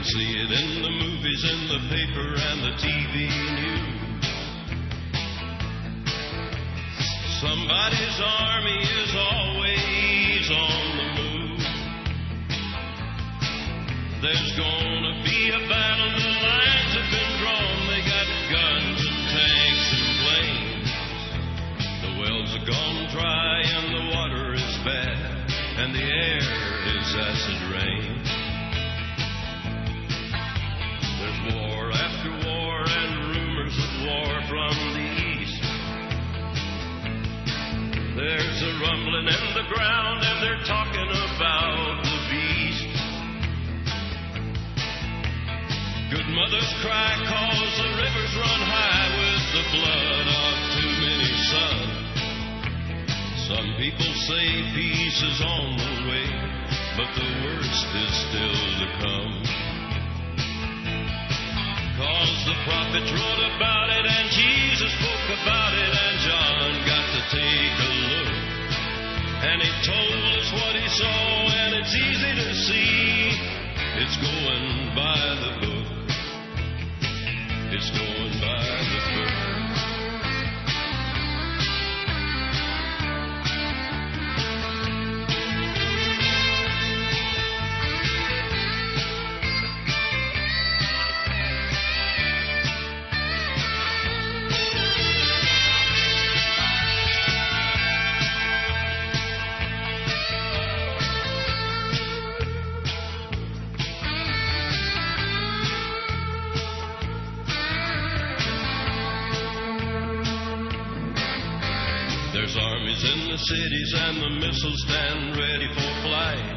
see it in the movies, in the paper, and the TV news. Somebody's army is always on the move. There's gonna be a battle, the lines have been drawn. They got guns and tanks and planes. The wells are gone dry and the water is bad, and the air is acid rain. There's war after war and rumors of war from the east. There's a rumbling in the ground and they're talking about the beast. Good mothers cry 'cause the rivers run high with the blood of too many sons. Some people say peace is on the way, but the worst is still to come. 'Cause the prophets wrote about it and Jesus spoke about it, and John got to take a look. And he told us what he saw, and it's easy to see. It's going by the book. It's going by the book. There's armies in the cities and the missiles stand ready for flight.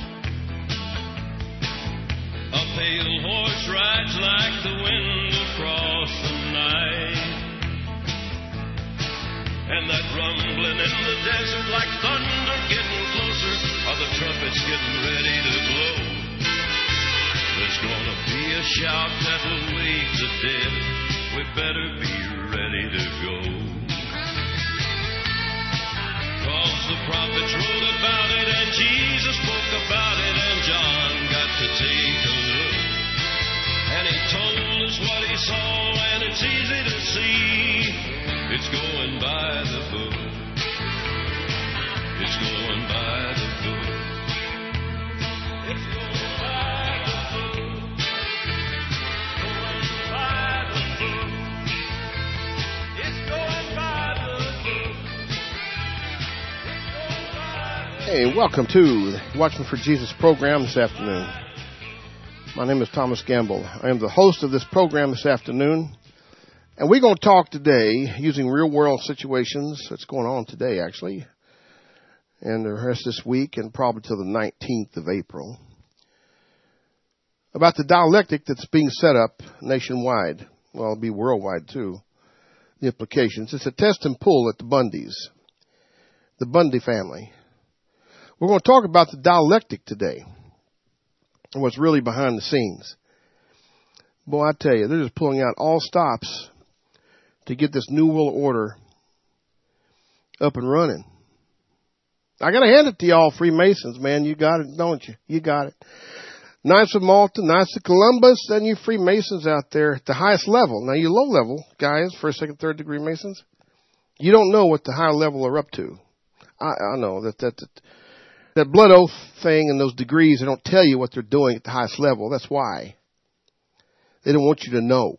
A pale horse rides like the wind across the night. And that rumbling in the desert like thunder getting closer, are the trumpets getting ready to blow. There's gonna be a shout that will wake the dead. We better be ready to go. 'Cause the prophets wrote about it and Jesus spoke about it, and John got to take a look. And he told us what he saw, and it's easy to see. It's going by the book. It's going by the book. It's going by the book. Going by the book. It's going by the book. Hey, welcome to the Watching for Jesus program this afternoon. My name is Thomas Gamble. I am the host of this program this afternoon. And we're going to talk today using real-world situations that's going on today, actually, and the rest this week and probably till the 19th of April, about the dialectic that's being set up nationwide. Well, it'll be worldwide, too. The implications. It's a test and pull at the Bundys, the Bundy family. We're going to talk about the dialectic today and what's really behind the scenes. Boy, I tell you, they're just pulling out all stops to get this New World Order up and running. I got to hand it to y'all Freemasons, man. You got it, don't you? You got it. Knights of Malta, Knights of Columbus, and you Freemasons out there at the highest level. Now, you low-level guys, first, second, third degree Masons, you don't know what the high level are up to. I know that blood oath thing and those degrees, they don't tell you what they're doing at the highest level. That's why. They don't want you to know.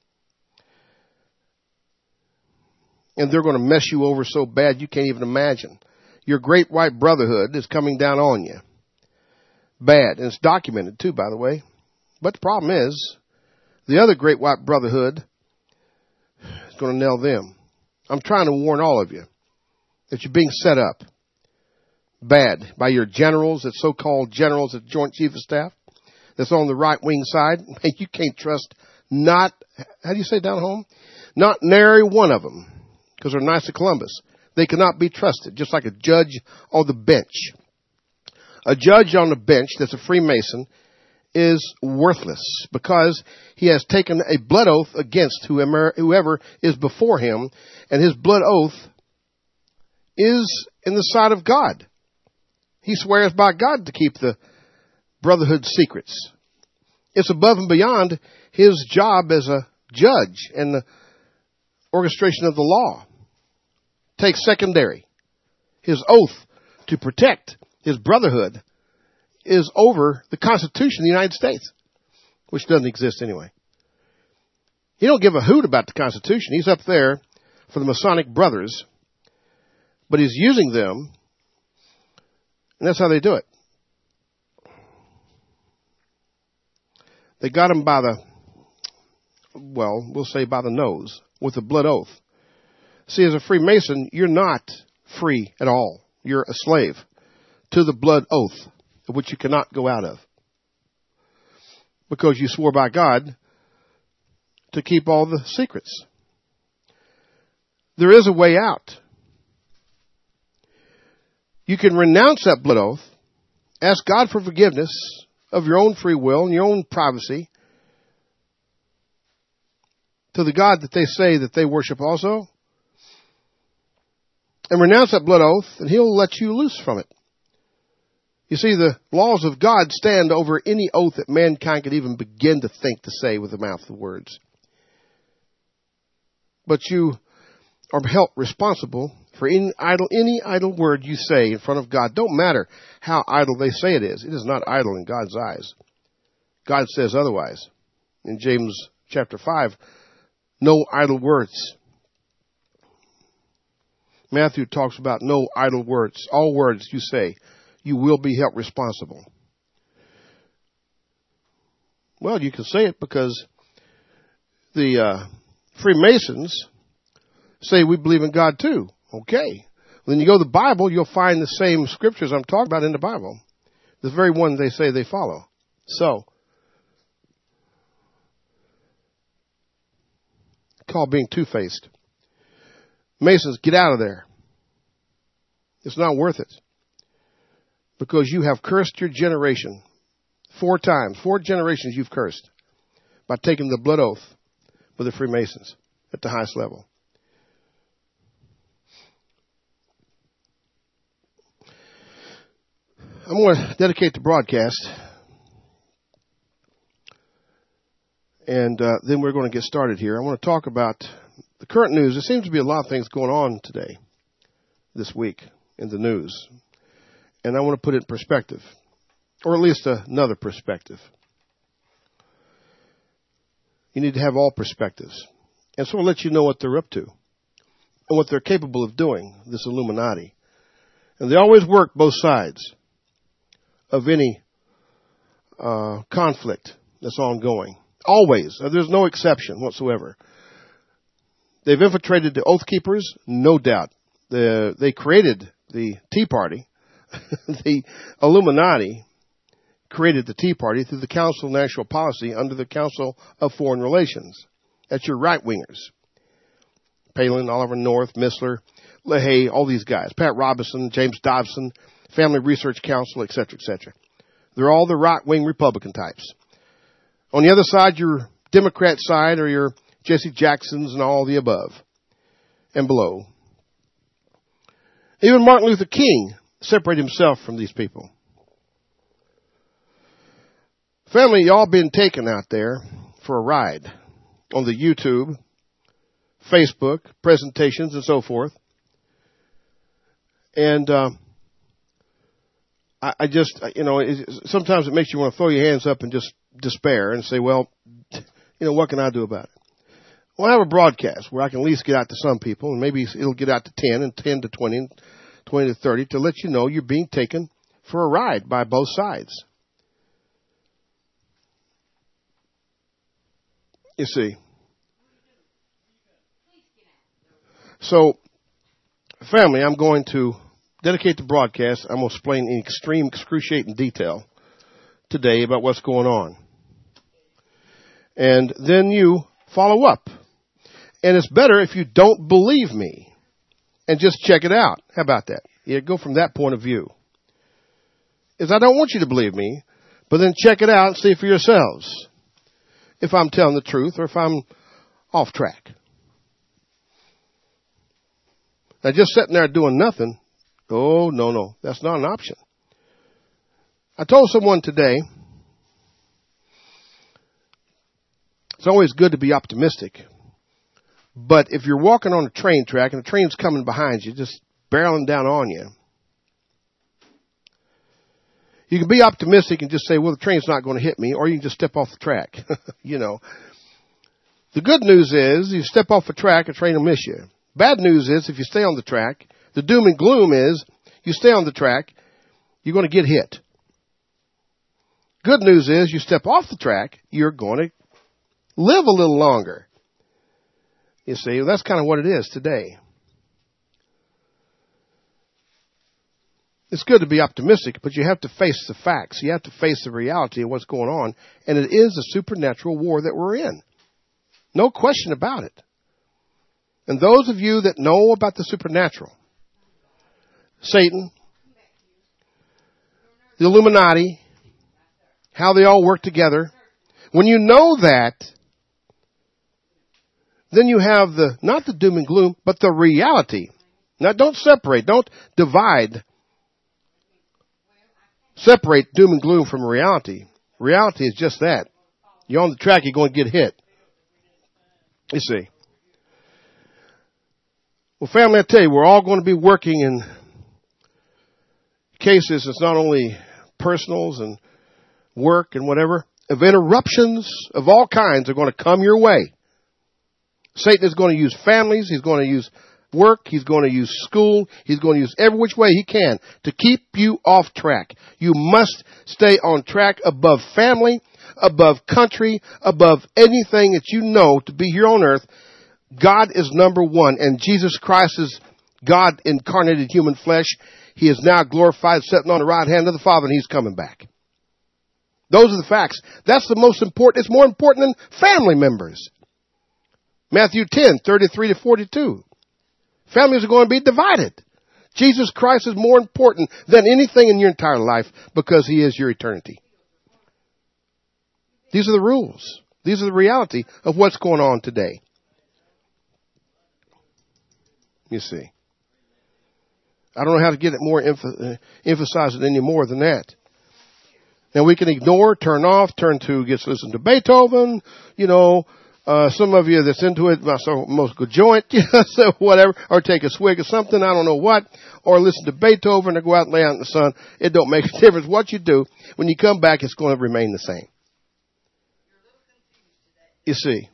And they're going to mess you over so bad you can't even imagine. Your great white brotherhood is coming down on you. Bad. And it's documented too, by the way. But the problem is, the other great white brotherhood is going to nail them. I'm trying to warn all of you that you're being set up bad by your generals, that so-called generals at the Joint Chief of Staff, that's on the right-wing side. You can't trust not, how do you say down home? Not nary one of them, because they're Knights of Columbus. They cannot be trusted, just like a judge on the bench. A judge on the bench that's a Freemason is worthless because he has taken a blood oath against whoever is before him, and his blood oath is in the sight of God. He swears by God to keep the brotherhood secrets. It's above and beyond his job as a judge and the orchestration of the law. Takes secondary. His oath to protect his brotherhood is over the Constitution of the United States, which doesn't exist anyway. He don't give a hoot about the Constitution. He's up there for the Masonic brothers, but he's using them, and that's how they do it. They got him by the, well, we'll say by the nose, with the blood oath. See, as a Freemason, you're not free at all. You're a slave to the blood oath, of which you cannot go out of, because you swore by God to keep all the secrets. There is a way out. You can renounce that blood oath, ask God for forgiveness of your own free will and your own privacy to the God that they say that they worship also, and renounce that blood oath, and he'll let you loose from it. You see, the laws of God stand over any oath that mankind could even begin to think to say with the mouth of words. But you are held responsible for any idle word you say in front of God. Don't matter how idle they say it is. It is not idle in God's eyes. God says otherwise. In James chapter 5, no idle words. Matthew talks about no idle words. All words you say, you will be held responsible. Well, you can say it because the Freemasons say we believe in God too. Okay. When you go to the Bible, you'll find the same scriptures I'm talking about in the Bible. The very one they say they follow. So, called being two-faced. Masons, get out of there. It's not worth it. Because you have cursed your generation 4 times. 4 generations you've cursed by taking the blood oath with the Freemasons at the highest level. I'm going to dedicate the broadcast, and then we're going to get started here. I want to talk about the current news. There seems to be a lot of things going on today, this week, in the news. And I want to put it in perspective, or at least another perspective. You need to have all perspectives. And so I'll let you know what they're up to and what they're capable of doing, this Illuminati. And they always work both sides of any conflict that's ongoing. Always. There's no exception whatsoever. They've infiltrated the Oath Keepers, no doubt. They created the Tea Party. The Illuminati created the Tea Party through the Council of National Policy under the Council of Foreign Relations. That's your right-wingers. Palin, Oliver North, Missler, LaHaye, all these guys. Pat Robertson, James Dobson, Family Research Council, etc., etc. They're all the right-wing Republican types. On the other side, your Democrat side are your Jesse Jacksons and all the above and below. Even Martin Luther King separated himself from these people. Family, y'all been taken out there for a ride on the YouTube, Facebook, presentations, and so forth. And I just, sometimes it makes you want to throw your hands up and just despair and say, well, what can I do about it? Well, I have a broadcast where I can at least get out to some people, and maybe it'll get out to 10 and 10 to 20 and 20 to 30 to let you know you're being taken for a ride by both sides. You see. So, family, I'm going to dedicate the broadcast. I'm going to explain in extreme, excruciating detail today about what's going on. And then you follow up. And it's better if you don't believe me and just check it out. How about that? You go from that point of view. Is I don't want you to believe me, but then check it out and see for yourselves if I'm telling the truth or if I'm off track. Now, just sitting there doing nothing, oh, no, that's not an option. I told someone today It's always good to be optimistic. But if you're walking on a train track and a train's coming behind you, just barreling down on you, you can be optimistic and just say, well, the train's not going to hit me, or you can just step off the track. You know. The good news is, you step off the track, a train will miss you. Bad news is, if you stay on the track, the doom and gloom is, you stay on the track, you're going to get hit. Good news is, you step off the track, you're going to live a little longer. You see, that's kind of what it is today. It's good to be optimistic, but you have to face the facts. You have to face the reality of what's going on. And it is a supernatural war that we're in. No question about it. And those of you that know about the supernatural, Satan, the Illuminati, how they all work together, when you know that, then you have not the doom and gloom, but the reality. Now don't separate, don't divide. Separate doom and gloom from reality. Reality is just that. You're on the track, you're going to get hit. You see. Well, family, I tell you, we're all going to be working in cases. It's not only personals and work and whatever. Of interruptions of all kinds are going to come your way. Satan is going to use families. He's going to use work. He's going to use school. He's going to use every which way he can to keep you off track. You must stay on track above family, above country, above anything that you know to be here on earth. God is number one, and Jesus Christ is God incarnated human flesh. He is now glorified, sitting on the right hand of the Father, and he's coming back. Those are the facts. That's the most important. It's more important than family members. Matthew 10:33-42. Families are going to be divided. Jesus Christ is more important than anything in your entire life because he is your eternity. These are the rules. These are the reality of what's going on today. You see. I don't know how to get it more, emphasize it any more than that. Now we can ignore, turn off, turn to, listen to Beethoven, some of you that's into it, most good joint, so whatever, or take a swig of something, I don't know what, or listen to Beethoven or go out and lay out in the sun. It don't make a difference what you do. When you come back, it's going to remain the same. You see.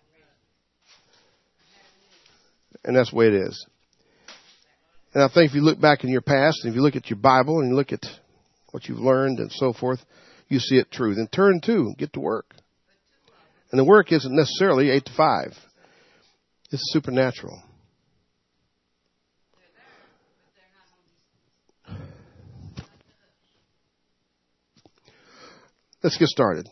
And that's the way it is. And I think if you look back in your past, and if you look at your Bible, and you look at what you've learned and so forth, you see it true. Then turn to, get to work. And the work isn't necessarily 8 to 5. It's supernatural. Let's get started.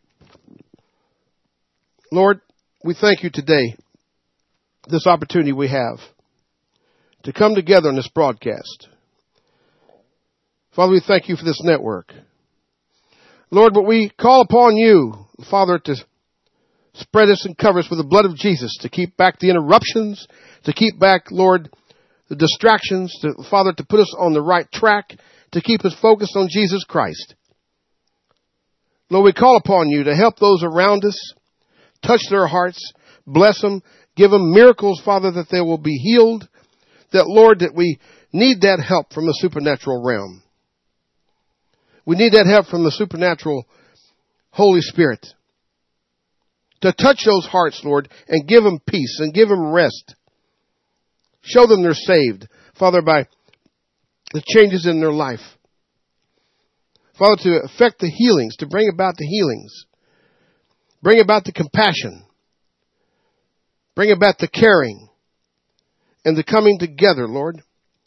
Lord, we thank you today, this opportunity we have to come together on this broadcast. Father, we thank you for this network. Lord, but we call upon you, Father, to spread us and cover us with the blood of Jesus, to keep back the interruptions, to keep back, Lord, the distractions, Father, to put us on the right track, to keep us focused on Jesus Christ. Lord, we call upon you to help those around us, touch their hearts, bless them, give them miracles, Father, that they will be healed, that, Lord, that we need that help from the supernatural realm. We need that help from the supernatural Holy Spirit to touch those hearts, Lord, and give them peace and give them rest. Show them they're saved, Father, by the changes in their life. Father, to affect the healings, to bring about the healings. Bring about the compassion. Bring about the caring and the coming together, Lord.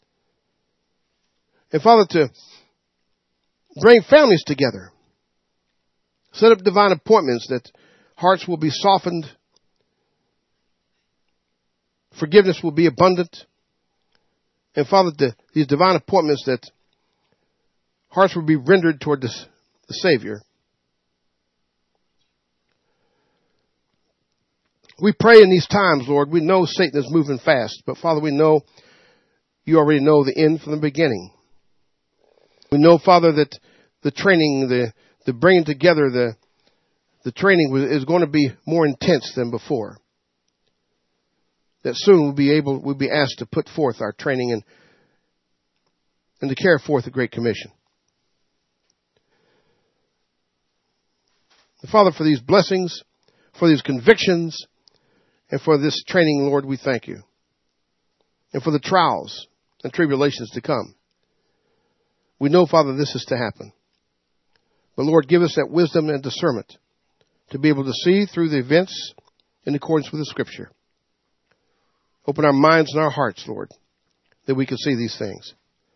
And Father, to bring families together. Set up divine appointments that hearts will be softened. Forgiveness will be abundant. And Father, these divine appointments that hearts will be rendered toward the Savior. We pray in these times, Lord. We know Satan is moving fast. But Father, we know you already know the end from the beginning. We know, Father, that the training, the bringing together, the training is going to be more intense than before. That soon we'll be asked to put forth our training and to carry forth the Great Commission. Father, for these blessings, for these convictions, and for this training, Lord, we thank you. And for the trials and tribulations to come. We know, Father, this is to happen. But Lord, give us that wisdom and discernment to be able to see through the events in accordance with the Scripture. Open our minds and our hearts, Lord, that we can see these things.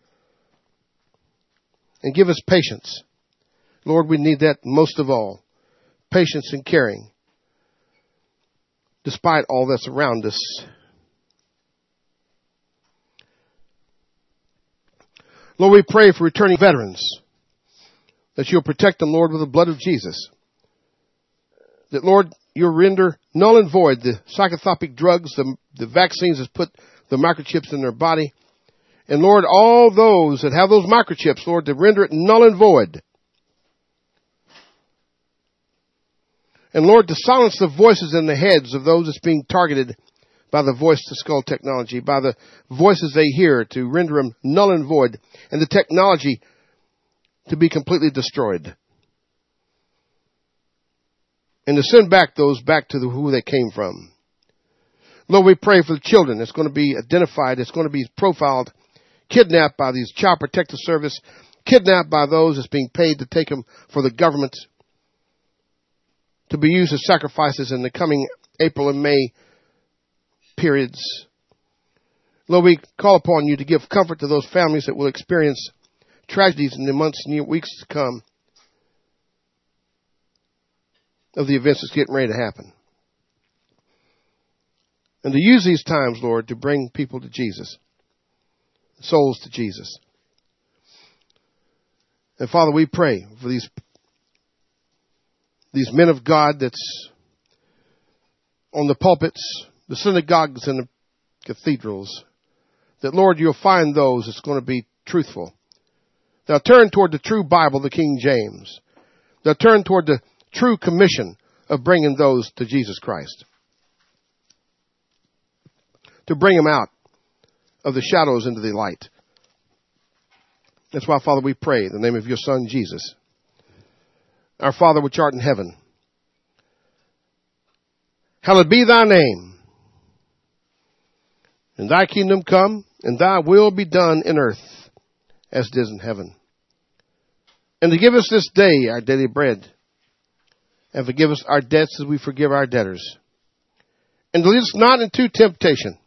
And give us patience. Lord, we need that most of all. Patience and caring, despite all that's around us. Lord, we pray for returning veterans, that you'll protect them, Lord, with the blood of Jesus. That, Lord, you'll render null and void the psychotropic drugs, the vaccines that put the microchips in their body. And, Lord, all those that have those microchips, Lord, to render it null and void. And, Lord, to silence the voices in the heads of those that's being targeted by the voice-to-skull technology, by the voices they hear, to render them null and void, and the technology to be completely destroyed. And to send those back to who they came from. Lord, we pray for the children. It's going to be identified. It's going to be profiled, kidnapped by these Child Protective Service, kidnapped by those that's being paid to take them for the government, to be used as sacrifices in the coming April and May periods. Lord, we call upon you to give comfort to those families that will experience tragedies in the months and weeks to come of the events that's getting ready to happen. And to use these times, Lord, to bring people to Jesus, souls to Jesus. And Father, we pray for these men of God that's on the pulpits, the synagogues and the cathedrals, that, Lord, you'll find those that's going to be truthful. They'll turn toward the true Bible, the King James. They'll turn toward the true commission of bringing those to Jesus Christ. To bring them out of the shadows into the light. That's why, Father, we pray in the name of your Son, Jesus. Our Father which art in heaven, hallowed be thy name. And thy kingdom come, and thy will be done in earth as it is in heaven. And to give us this day our daily bread, and forgive us our debts as we forgive our debtors. And lead us not into temptation,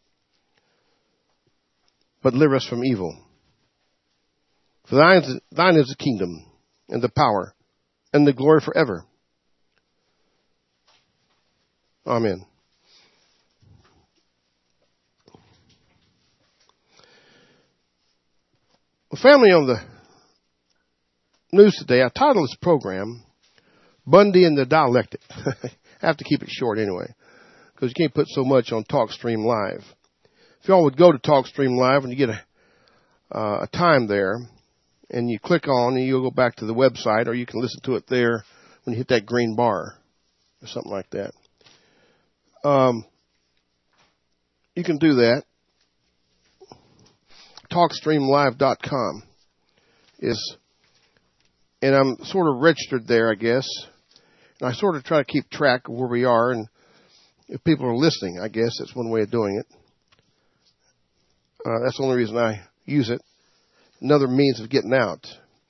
but deliver us from evil. For thine is the kingdom, and the power, and the glory forever. Amen. Well, family, on the news today, I titled this program, Bundy and the Dialectic. I have to keep it short anyway, because you can't put so much on TalkStream Live. If y'all would go to TalkStream Live and you get a time there, and you click on and you'll go back to the website, or you can listen to it there when you hit that green bar or something like that. You can do that. TalkStreamLive.com and I'm sort of registered there, I guess. And I sort of try to keep track of where we are, and if people are listening, I guess that's one way of doing it. That's the only reason I use it. Another means of getting out.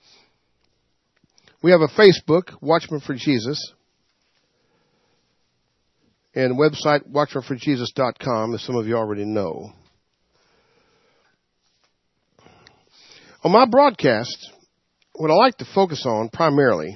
We have a Facebook, Watchmen for Jesus, and website, watchmenforjesus.com, as some of you already know. On my broadcast, what I like to focus on primarily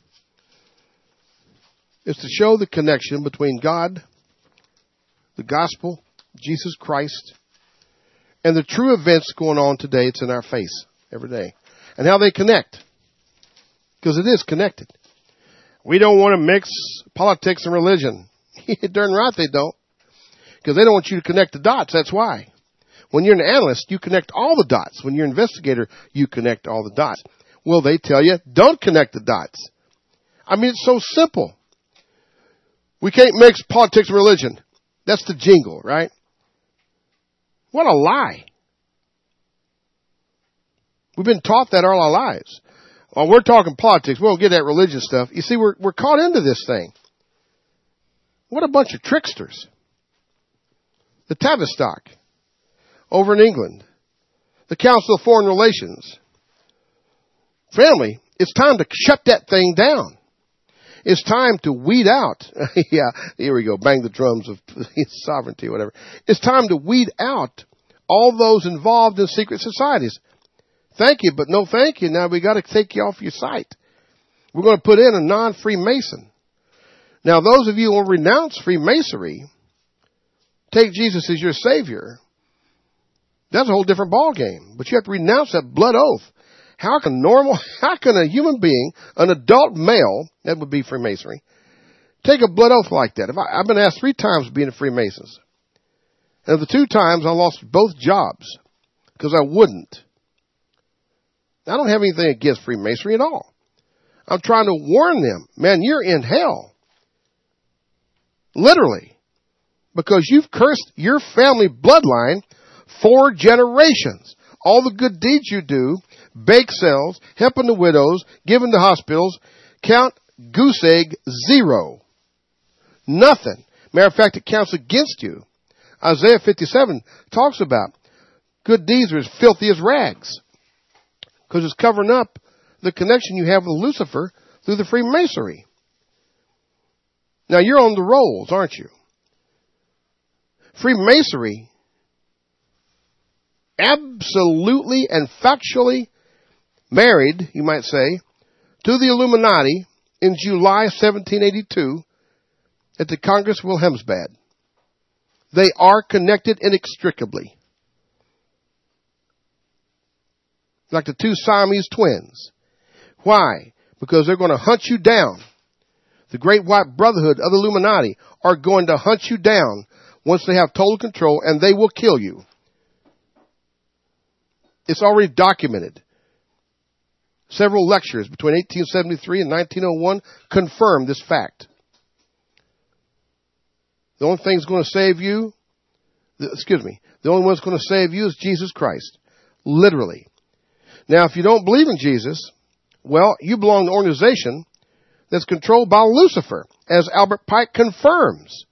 is to show the connection between God, the gospel, Jesus Christ, and the true events going on today. It's in our face every day. And how they connect. Because it is connected. We don't want to mix politics and religion. Darn right they don't. Because they don't want you to connect the dots. That's why. When you're an analyst, you connect all the dots. When you're an investigator, you connect all the dots. Well, they tell you, don't connect the dots. I mean, it's so simple. We can't mix politics and religion. That's the jingle, right? What a lie. We've been taught that all our lives. Well, we're talking politics. We don't get that religious stuff. You see, we're caught into this thing. What a bunch of tricksters. The Tavistock over in England. The Council of Foreign Relations. Family, it's time to shut that thing down. It's time to weed out. Yeah, here we go. Bang the drums of sovereignty, whatever. It's time to weed out all those involved in secret societies. Thank you, but no thank you. Now we got to take you off your site. We're going to put in a non-Freemason. Now, those of you who will renounce Freemasonry, take Jesus as your Savior, that's a whole different ballgame. But you have to renounce that blood oath. How can a human being, an adult male, that would be Freemasonry, take a blood oath like that? I've been asked 3 times to be in the Freemasons. And the 2 times I lost both jobs because I wouldn't. I don't have anything against Freemasonry at all. I'm trying to warn them, man, you're in hell. Literally. Because you've cursed your family bloodline 4 generations. All the good deeds you do, bake sales, helping the widows, giving to hospitals, count goose egg 0. Nothing. Matter of fact, it counts against you. Isaiah 57 talks about good deeds are as filthy as rags. Because it's covering up the connection you have with Lucifer through the Freemasonry. Now you're on the rolls, aren't you? Freemasonry absolutely and factually married, you might say, to the Illuminati in July 1782 at the Congress Wilhelmsbad. They are connected inextricably. Like the 2 Siamese twins. Why? Because they're going to hunt you down. The Great White Brotherhood of the Illuminati are going to hunt you down once they have total control, and they will kill you. It's already documented. Several lectures between 1873 and 1901 confirm this fact. The only thing that's going to save you, the only one that's going to save you is Jesus Christ. Literally. Now, if you don't believe in Jesus, well, you belong to an organization that's controlled by Lucifer, as Albert Pike confirms.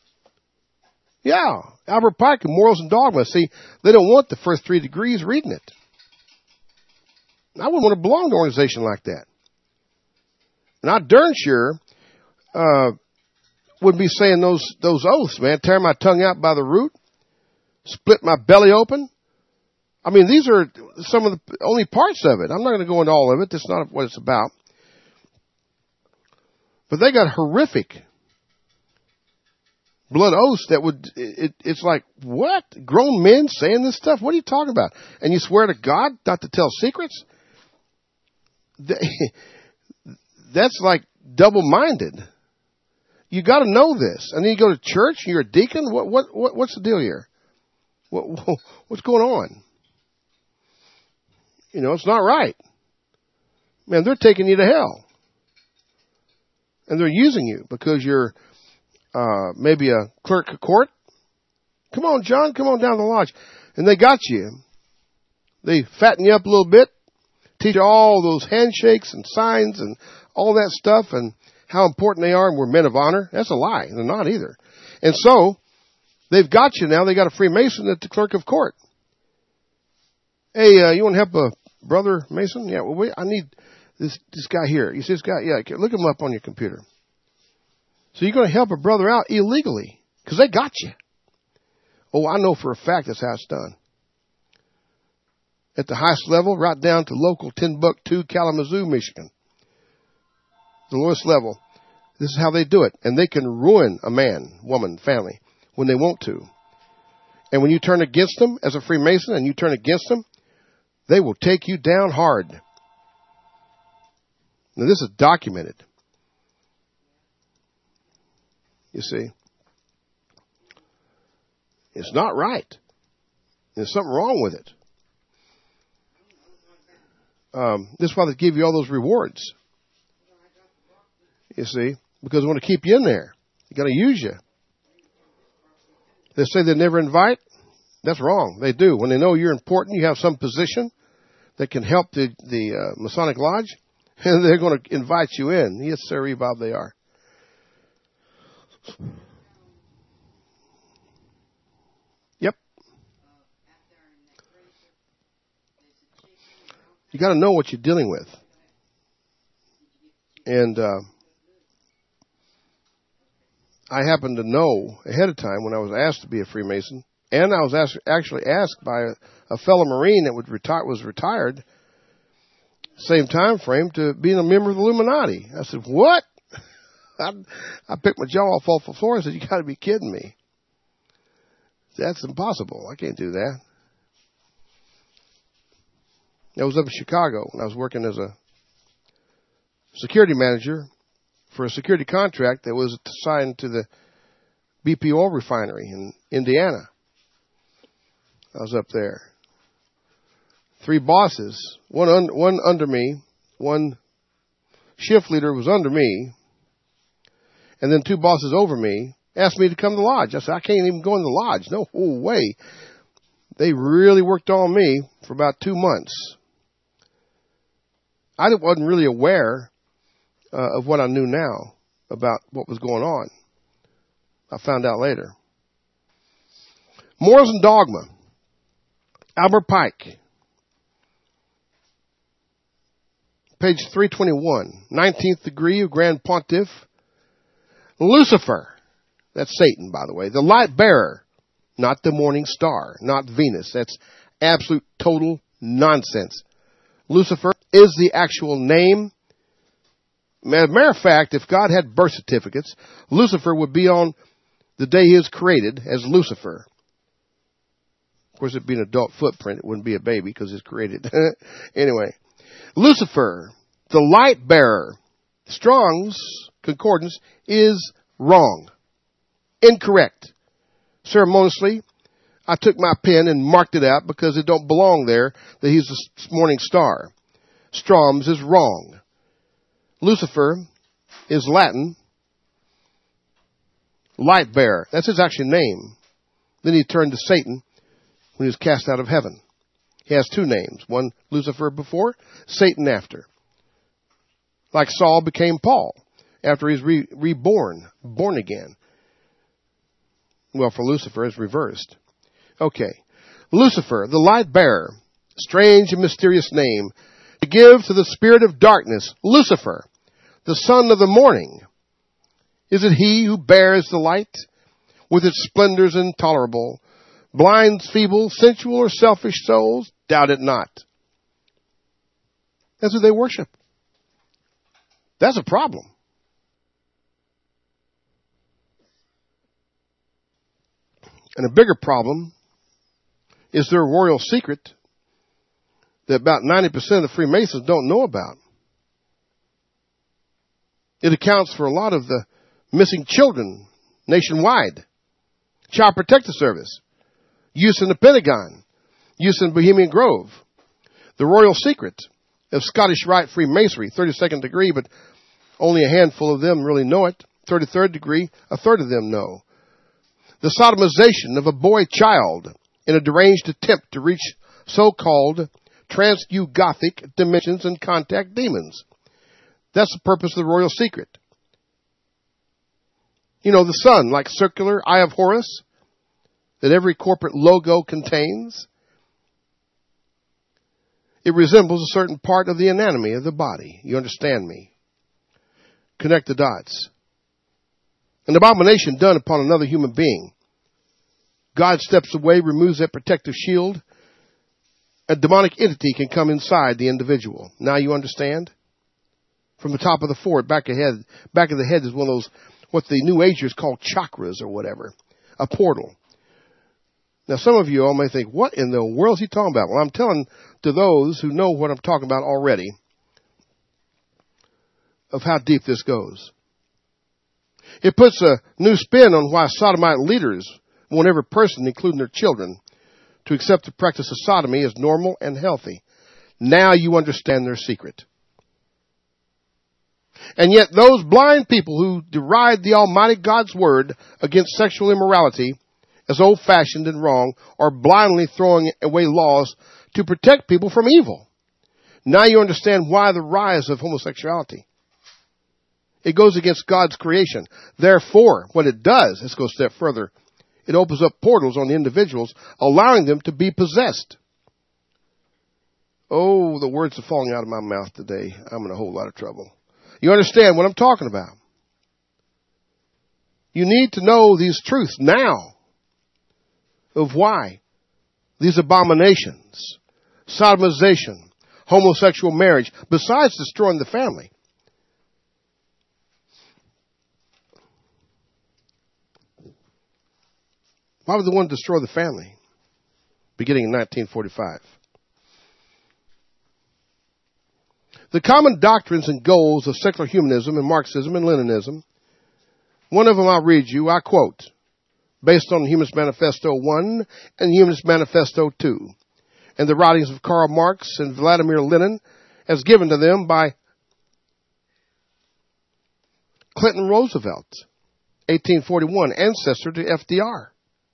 Yeah, Albert Pike in Morals and Dogma. See, they don't want the first 3 degrees reading it. I wouldn't want to belong to an organization like that. And I darn sure wouldn't be saying those oaths, man. Tear my tongue out by the root, split my belly open. I mean, these are some of the only parts of it. I'm not going to go into all of it. That's not what it's about. But they got horrific blood oaths that would, it's like, what? Grown men saying this stuff? What are you talking about? And you swear to God not to tell secrets? That's like double-minded. You got to know this. And then you go to church and you're a deacon? What's the deal here? What's going on? You know, it's not right. Man, they're taking you to hell. And they're using you because you're maybe a clerk of court. Come on, John, come on down to the lodge. And they got you. They fatten you up a little bit, teach you all those handshakes and signs and all that stuff and how important they are, and we're men of honor. That's a lie. They're not either. And so, they've got you now. They got a Freemason at the clerk of court. Hey, you want to help a brother Mason? Yeah, well, I need this guy here. You see this guy? Yeah, look him up on your computer. So you're going to help a brother out illegally because they got you. Oh, I know for a fact that's how it's done. At the highest level, right down to local Timbuktu, Kalamazoo, Michigan. The lowest level. This is how they do it. And they can ruin a man, woman, family when they want to. And when you turn against them as a Freemason and you turn against them, they will take you down hard. Now, this is documented. You see. It's not right. There's something wrong with it. This is why they give you all those rewards. You see, because they want to keep you in there. They're going to use you. They say they never invite. That's wrong. They do. When they know you're important, you have some position that can help the Masonic Lodge, and they're going to invite you in. Yes, sir, Bob, they are. Yep. You got to know what you're dealing with. And I happened to know ahead of time when I was asked to be a Freemason, and I was actually asked by a fellow Marine that was retired, same time frame, to being a member of the Illuminati. I said, what? I picked my jaw off the floor and said, you got to be kidding me. That's impossible. I can't do that. I was up in Chicago when I was working as a security manager for a security contract that was assigned to the BP oil refinery in Indiana. I was up there. 3 bosses, one under me, one shift leader was under me, and then 2 bosses over me asked me to come to the lodge. I said, I can't even go in the lodge. No way. They really worked on me for about 2 months. I wasn't really aware of what I knew now about what was going on. I found out later. Morals and Dogma. Albert Pike. Page 321. 19th degree of Grand Pontiff. Lucifer. That's Satan, by the way. The light bearer. Not the morning star. Not Venus. That's absolute total nonsense. Lucifer is the actual name. As a matter of fact, if God had birth certificates, Lucifer would be on the day he was created as Lucifer. Of course, it'd be an adult footprint. It wouldn't be a baby because it's created. Anyway, Lucifer, the light bearer, Strong's Concordance is wrong. Incorrect. Ceremoniously, I took my pen and marked it out because it don't belong there that he's the morning star. Strong's is wrong. Lucifer is Latin, light bearer. That's his actual name. Then he turned to Satan when he was cast out of heaven. He has 2 names. One, Lucifer before, Satan after. Like Saul became Paul after he's reborn, born again. Well, for Lucifer, it's reversed. Okay. Lucifer, the light bearer, strange and mysterious name, to give to the spirit of darkness, Lucifer, the son of the morning. Is it he who bears the light with its splendors intolerable, blinds feeble, sensual, or selfish souls? Doubt it not. That's who they worship. That's a problem. And a bigger problem is their royal secret that about 90% of the Freemasons don't know about. It accounts for a lot of the missing children nationwide. Child Protective Service. Use in the Pentagon. Use in Bohemian Grove. The royal secret of Scottish Rite Freemasonry, 32nd degree, but only a handful of them really know it. 33rd degree, a third of them know. The sodomization of a boy child in a deranged attempt to reach so-called trans-Gothic dimensions and contact demons. That's the purpose of the royal secret. You know, the sun, like circular eye of Horus, that every corporate logo contains. It resembles a certain part of the anatomy of the body. You understand me? Connect the dots. An abomination done upon another human being. God steps away, removes that protective shield. A demonic entity can come inside the individual. Now you understand? From the top of the forehead, back of the head is one of those, what the New Agers call chakras or whatever. A portal. Now some of you all may think, what in the world is he talking about? Well, I'm telling to those who know what I'm talking about already of how deep this goes. It puts a new spin on why sodomite leaders want every person, including their children, to accept the practice of sodomy as normal and healthy. Now you understand their secret. And yet those blind people who deride the Almighty God's word against sexual immorality as old-fashioned and wrong are blindly throwing away laws to protect people from evil. Now you understand why the rise of homosexuality. It goes against God's creation. Therefore, what it does, let's go a step further, it opens up portals on the individuals, allowing them to be possessed. Oh, the words are falling out of my mouth today. I'm in a whole lot of trouble. You understand what I'm talking about. You need to know these truths now of why these abominations, sodomization, homosexual marriage, besides destroying the family. Why would they want to destroy the family? Beginning in 1945. The common doctrines and goals of secular humanism and Marxism and Leninism, one of them I'll read you, I quote, based on Humanist Manifesto 1 and Humanist Manifesto 2, and the writings of Karl Marx and Vladimir Lenin as given to them by Clinton Roosevelt, 1841, ancestor to FDR.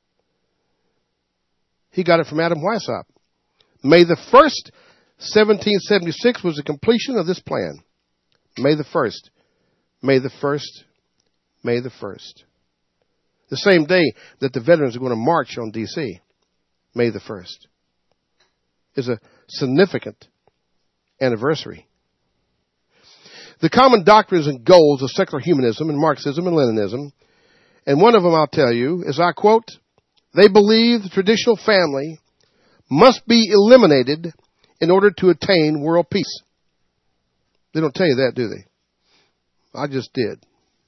He got it from Adam Weishaupt. May the 1st, 1776 was the completion of this plan. May the 1st. May the 1st. May the 1st. The same day that the veterans are going to march on D.C. May the 1st. Is a significant anniversary. The common doctrines and goals of secular humanism and Marxism and Leninism, and one of them I'll tell you is, I quote, they believe the traditional family must be eliminated in order to attain world peace. They don't tell you that, do they? I just did.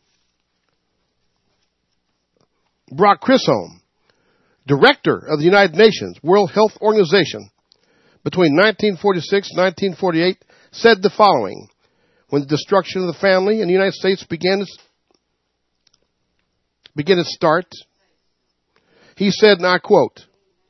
Brock Chisholm, director of the United Nations World Health Organization, between 1946 and 1948, said the following. When the destruction of the family in the United States began its start, he said, and I quote,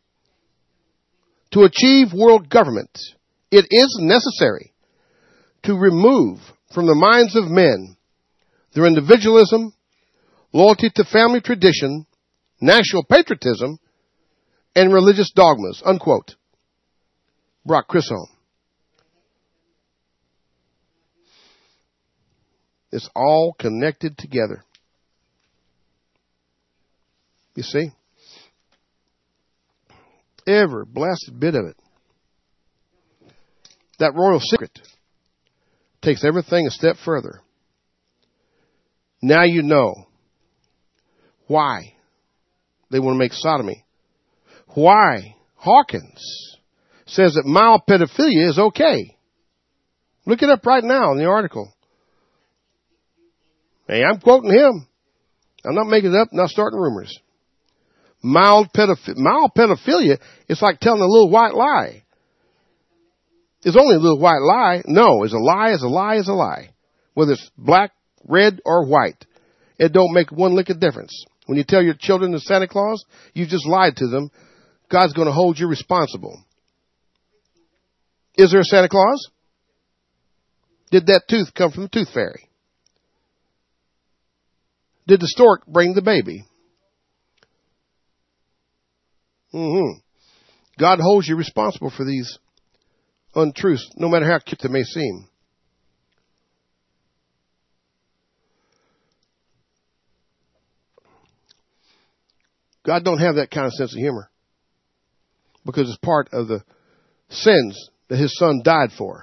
to achieve world government, it is necessary to remove from the minds of men their individualism, loyalty to family tradition, national patriotism, and religious dogmas, unquote. Brock Chisholm. It's all connected together. You see? Every blasted bit of it. That royal secret takes everything a step further. Now you know why they want to make sodomy. Why Hawkins says that mild pedophilia is okay. Look it up right now in the article. Hey, I'm quoting him. I'm not making it up, not starting rumors. Mild pedophilia is like telling a little white lie. It's only a little white lie. No, it's a lie, is a lie, is a lie. Whether it's black, red, or white. It don't make one lick of difference. When you tell your children to Santa Claus, you just lied to them. God's going to hold you responsible. Is there a Santa Claus? Did that tooth come from the tooth fairy? Did the stork bring the baby? God holds you responsible for these untruths, no matter how cute they may seem. God don't have that kind of sense of humor because it's part of the sins that his son died for.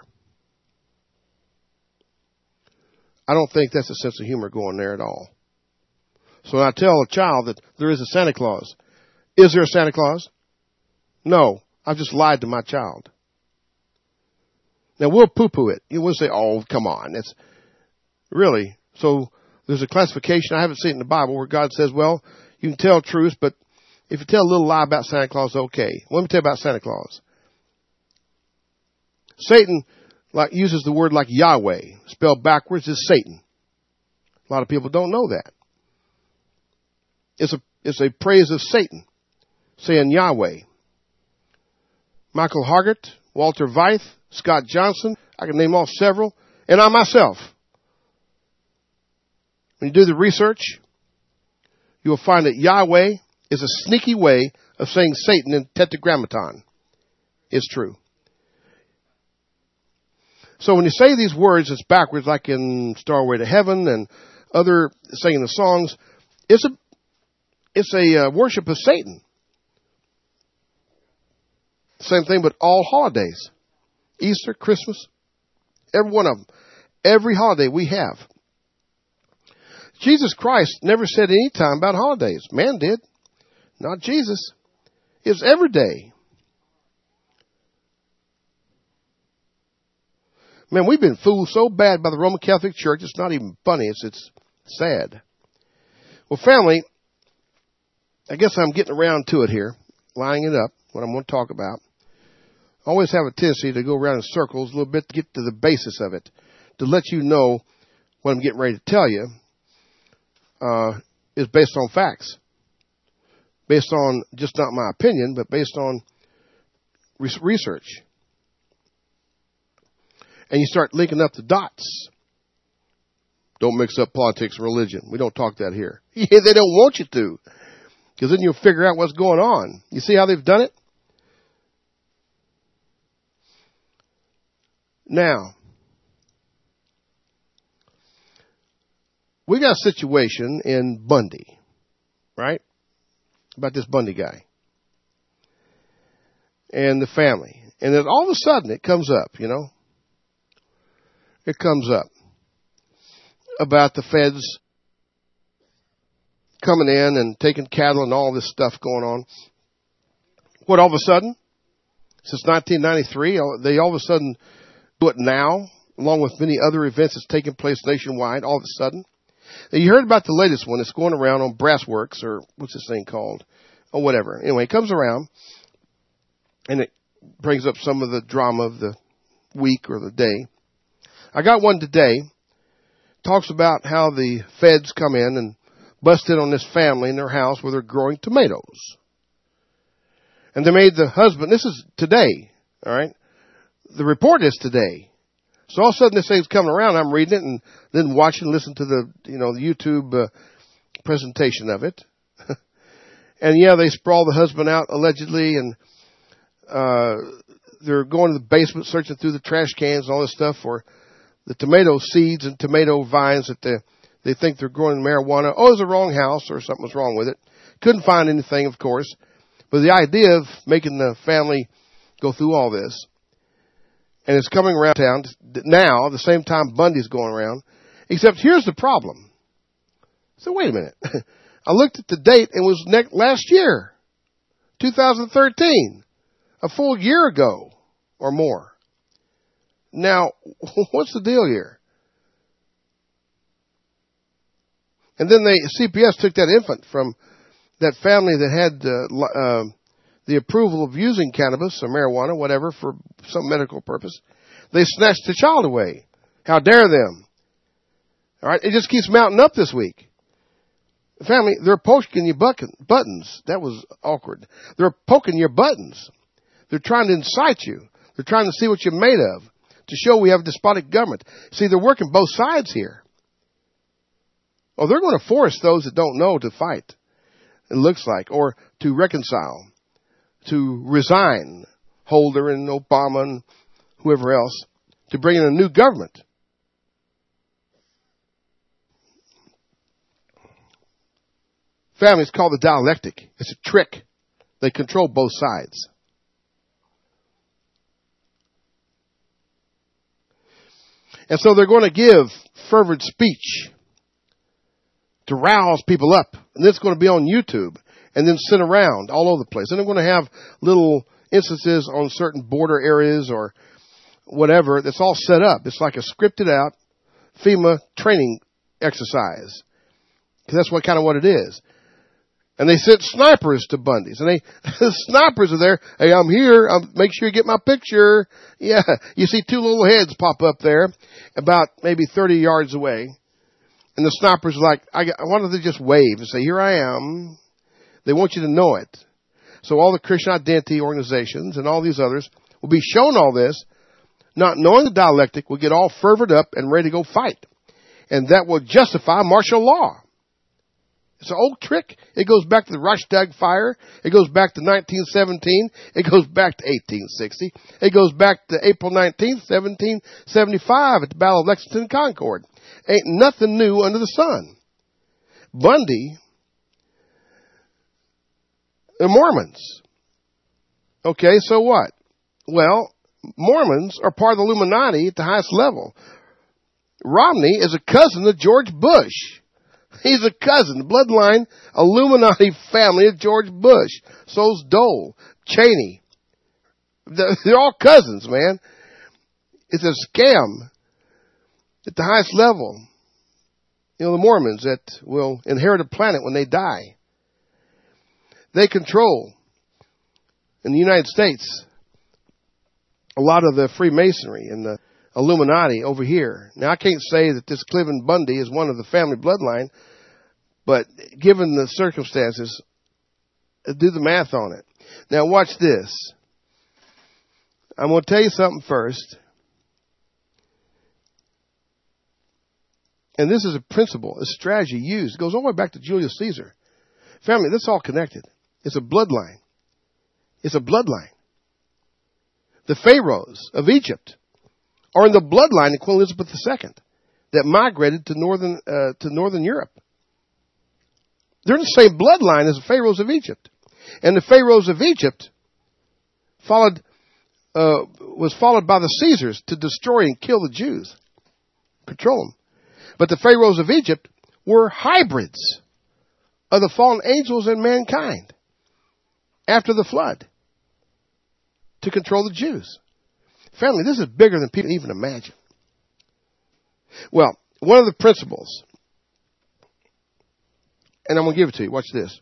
I don't think that's a sense of humor going there at all. So when I tell a child that there is a Santa Claus, is there a Santa Claus? No, I've just lied to my child. Now we'll poo-poo it. We'll say, oh, come on. That's really. So there's a classification. I haven't seen it in the Bible where God says, well, you can tell truth, but if you tell a little lie about Santa Claus, okay. Let me tell you about Santa Claus. Satan uses the word like Yahweh. Spelled backwards is Satan. A lot of people don't know that. It's a praise of Satan, saying Yahweh. Michael Hargett, Walter Veith, Scott Johnson, I can name off several, and I myself When you do the research, you will find that Yahweh is a sneaky way of saying Satan in Tetragrammaton. It's true. So when you say these words, it's backwards, like in Starway to Heaven and other singing the songs. It's a worship of Satan. Same thing with all holidays. Easter, Christmas, every one of them. Every holiday we have. Jesus Christ never said any time about holidays. Man did. Not Jesus. It's every day. Man, we've been fooled so bad by the Roman Catholic Church, it's not even funny. It's sad. Well, family, I guess I'm getting around to it here, lining it up, what I'm going to talk about. I always have a tendency to go around in circles a little bit to get to the basis of it, to let you know what I'm getting ready to tell you is based on facts. Based on just not my opinion, but based on research. And you start linking up the dots. Don't mix up politics and religion. We don't talk that here. Yeah, they don't want you to. Because then you'll figure out what's going on. You see how they've done it? Now, we got a situation in Bundy, right? About this Bundy guy. And the family. And then all of a sudden it comes up, you know. It comes up about the feds coming in and taking cattle and all this stuff going on. What, all of a sudden? Since 1993, they all of a sudden do it now, along with many other events that's taking place nationwide, all of a sudden. And you heard about the latest one that's going around on Brassworks, or what's this thing called? Or whatever. Anyway, it comes around, and it brings up some of the drama of the week or the day. I got one today. Talks about how the feds come in and bust in on this family in their house where they're growing tomatoes. And they made the husband, this is today, all right? The report is today. So all of a sudden this thing's coming around, I'm reading it and then watching, listen to the YouTube presentation of it. And yeah, they sprawl the husband out allegedly, and they're going to the basement searching through the trash cans and all this stuff for the tomato seeds and tomato vines that they think they're growing marijuana. Oh, it was the wrong house or something was wrong with it. Couldn't find anything, of course. But the idea of making the family go through all this, and it's coming around town now, the same time Bundy's going around, except here's the problem. So wait a minute. I looked at the date, it was last year, 2013, a full year ago or more. Now, what's the deal here? And then CPS took that infant from that family that had the approval of using cannabis or marijuana, whatever, for some medical purpose. They snatched the child away. How dare them? All right, it just keeps mounting up this week. Family, they're poking your buttons. That was awkward. They're poking your buttons. They're trying to incite you. They're trying to see what you're made of, to show we have a despotic government. See, they're working both sides here. Oh, they're going to force those that don't know to fight, it looks like, or to reconcile, to resign, Holder and Obama and whoever else, to bring in a new government. Family, it's called the dialectic. It's a trick. They control both sides. And so they're going to give fervent speech to rouse people up. And it's going to be on YouTube and then sent around all over the place. And they're going to have little instances on certain border areas or whatever that's all set up. It's like a scripted out FEMA training exercise. Because that's kind of what it is. And they sent snipers to Bundy's. And the snipers are there. Hey, I'm here. Make sure you get my picture. Yeah. You see two little heads pop up there about maybe 30 yards away. And the snipers are like, why don't they just wave and say, here I am. They want you to know it. So all the Christian identity organizations and all these others will be shown all this, not knowing the dialectic, will get all fervored up and ready to go fight. And that will justify martial law. It's an old trick. It goes back to the Reichstag fire. It goes back to 1917. It goes back to 1860. It goes back to April 19th, 1775 at the Battle of Lexington and Concord. Ain't nothing new under the sun. Bundy, the Mormons. Okay, so what? Well, Mormons are part of the Illuminati at the highest level. Romney is a cousin of George Bush. He's a cousin, bloodline, Illuminati family of George Bush. So's Dole, Cheney. They're all cousins, man. It's a scam at the highest level. You know, the Mormons that will inherit a planet when they die. They control, in the United States, a lot of the Freemasonry and the Illuminati over here. Now, I can't say that this Cliven Bundy is one of the family bloodline, but given the circumstances, do the math on it. Now, watch this. I'm going to tell you something first. And this is a principle, a strategy used. It goes all the way back to Julius Caesar. Family, that's all connected. It's a bloodline. It's a bloodline. The pharaohs of Egypt are in the bloodline of Queen Elizabeth II that migrated to northern Europe. They're in the same bloodline as the pharaohs of Egypt. And the pharaohs of Egypt was followed by the Caesars to destroy and kill the Jews, control them. But the pharaohs of Egypt were hybrids of the fallen angels and mankind after the flood to control the Jews. Family, this is bigger than people even imagine. Well, one of the principles, and I'm going to give it to you. Watch this.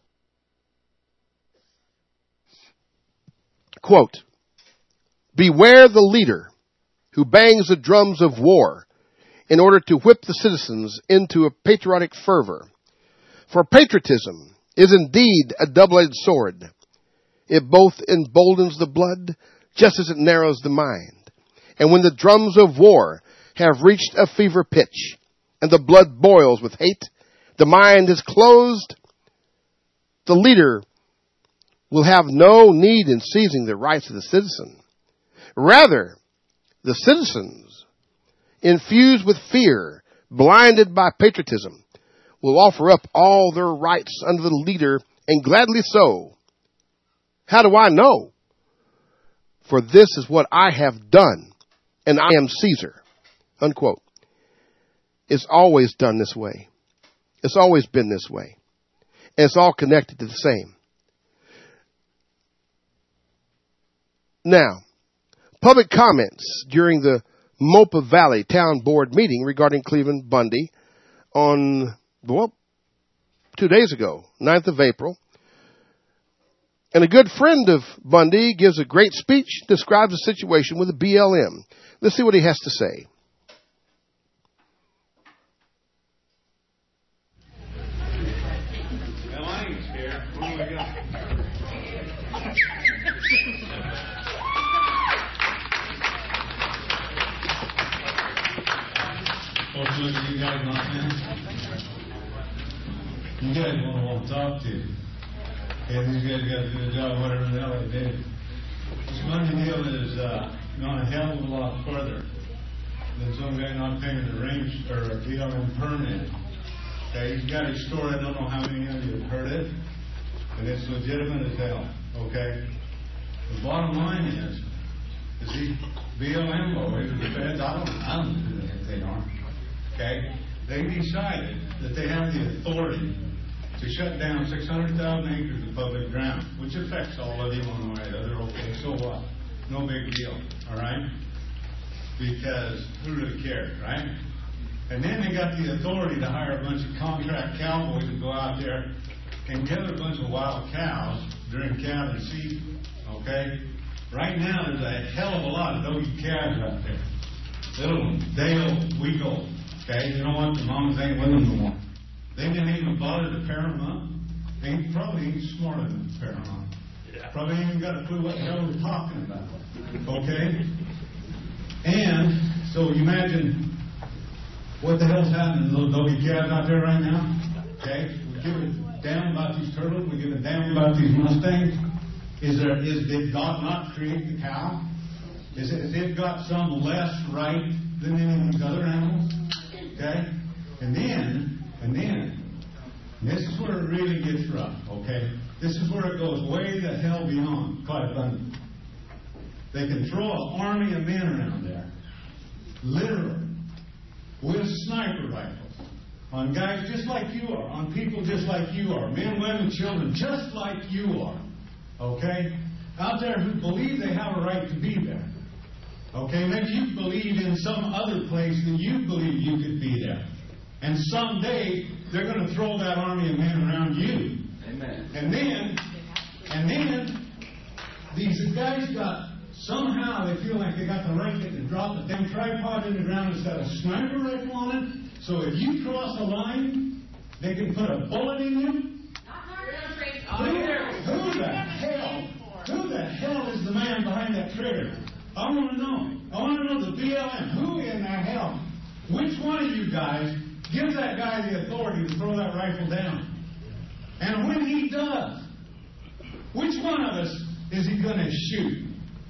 Quote, "Beware the leader who bangs the drums of war in order to whip the citizens into a patriotic fervor. For patriotism is indeed a double-edged sword. It both emboldens the blood just as it narrows the mind. And when the drums of war have reached a fever pitch and the blood boils with hate, the mind is closed, the leader will have no need in seizing the rights of the citizen. Rather, the citizens, infused with fear, blinded by patriotism, will offer up all their rights under the leader, and gladly so. How do I know? For this is what I have done, and I am Caesar." Unquote. It's always done this way. It's always been this way. And it's all connected to the same. Now, public comments during the Mopa Valley Town Board meeting regarding Cliven Bundy on, 2 days ago, 9th of April. And a good friend of Bundy gives a great speech, describes the situation with the BLM. Let's see what he has to say. Well, I ain't scared. What do we got? Folks, look at you guys not now. You guys want to talk to you. Hey, these guys got to do the job, whatever the hell they did. This money deal is gone a hell of a lot further than some guy not paying the range or a BLM permit. Okay, he's got his story. I don't know how many of you have heard it, and it's legitimate as hell. Okay, the bottom line is these BLM lawyers or the feds, I don't know who the heck they are. Okay, they decided that they have the authority to shut down 600,000 acres of public ground, which affects all of you one way or the other. Okay, so what? No big deal, all right? Because who really cares, right? And then they got the authority to hire a bunch of contract cowboys to go out there and gather a bunch of wild cows during calving season, okay? Right now, there's a hell of a lot of those calves out there. Little ones, day-old, week-old, okay? You know what? The mamas ain't with them no more. They didn't even bother to pair them up. They probably ain't smarter than to pair them up. Yeah. Probably ain't even got a clue what the hell we're talking about. Okay? And so you imagine What the hell's happening to those doggy calves out there right now? Okay? We give a damn about these turtles. We give a damn about these Mustangs. Did God not create the cow? Has it got some less right than any of these other animals? Okay? And this is where it really gets rough, okay? This is where it goes way the hell beyond Clyde Bundy. They can throw an army of men around there, literally, with sniper rifles, on guys just like you are, on people just like you are, men, women, children, just like you are, okay? Out there who believe they have a right to be there. Okay, maybe you believe in some other place than you believe you could be there. And someday, they're going to throw that army of men around you. Amen. And then, these guys somehow they feel like they got the right to drop the damn tripod in the ground instead of a sniper rifle on it. So if you cross a line, they can put a bullet in you. Who the hell is the man behind that trigger? I want to know. I want to know the BLM. Who in the hell? Which one of you guys gives that guy the authority to throw that rifle down? And when he does, which one of us is he going to shoot?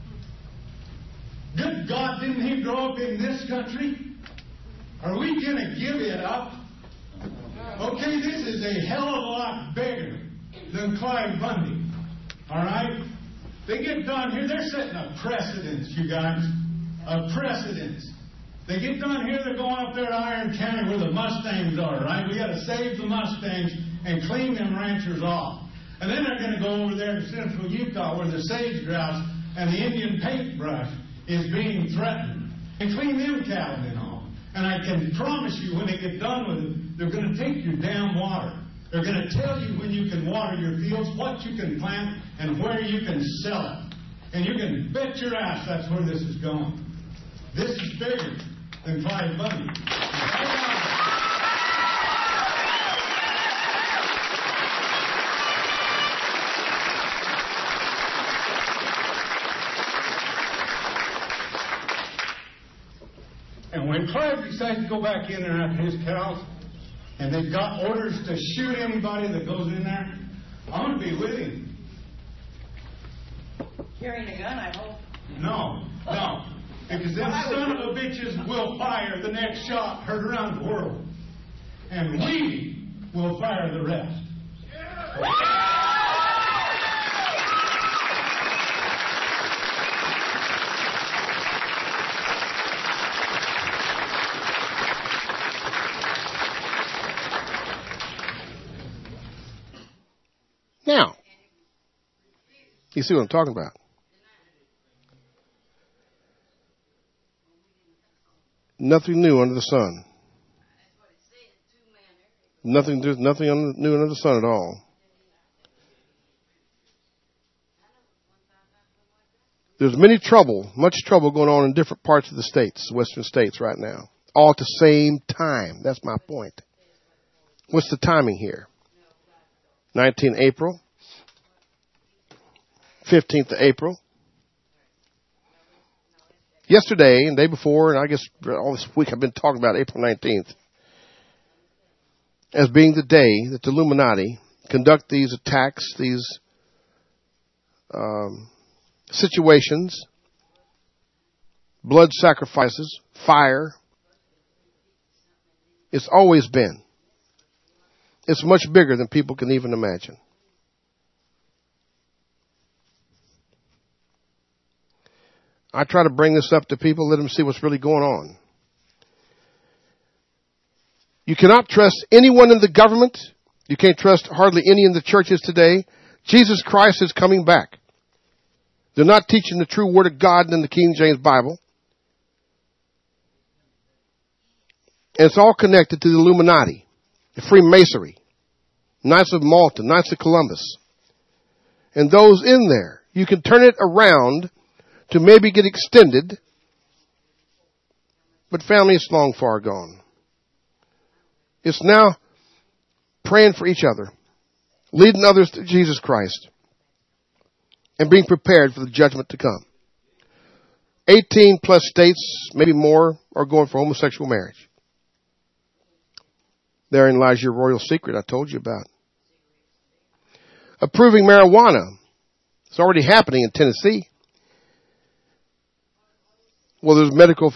Good God, didn't he grow up in this country? Are we going to give it up? Okay, this is a hell of a lot bigger than Clyde Bundy. All right? They get done here, they're setting a precedence, you guys. A precedence. They get done here, they're going up there to Iron County where the Mustangs are, right? We got to save the Mustangs and clean them ranchers off. And then they're going to go over there to central Utah where the sage grouse and the Indian paintbrush is being threatened and clean them cattlemen off. And I can promise you when they get done with it, they're going to take your damn water. They're going to tell you when you can water your fields, what you can plant, and where you can sell it. And you can bet your ass that's where this is going. This is bigger than Clyde Bundy. And when Clyde decides to go back in there after his cows, and they've got orders to shoot anybody that goes in there, I'm going to be with him. Carrying a gun, I hope. No. Because them son of a bitches will fire the next shot heard around the world. And we will fire the rest. Now, you see what I'm talking about. Nothing new under the sun. Nothing new under the sun at all. There's much trouble going on in different parts of the states, western states right now. All at the same time. That's my point. What's the timing here? 19th April. 15th of April. Yesterday and the day before, and I guess all this week I've been talking about April 19th as being the day that the Illuminati conduct these attacks, these situations, blood sacrifices, fire. It's always been. It's much bigger than people can even imagine. I try to bring this up to people, let them see what's really going on. You cannot trust anyone in the government. You can't trust hardly any in the churches today. Jesus Christ is coming back. They're not teaching the true Word of God in the King James Bible. And it's all connected to the Illuminati, the Freemasonry, Knights of Malta, Knights of Columbus. And those in there, you can turn it around to maybe get extended, but family is long far gone. It's now praying for each other, leading others to Jesus Christ, and being prepared for the judgment to come. 18 plus states, maybe more, are going for homosexual marriage. Therein lies your royal secret I told you about. Approving marijuana. It's already happening in Tennessee. Well, there's medical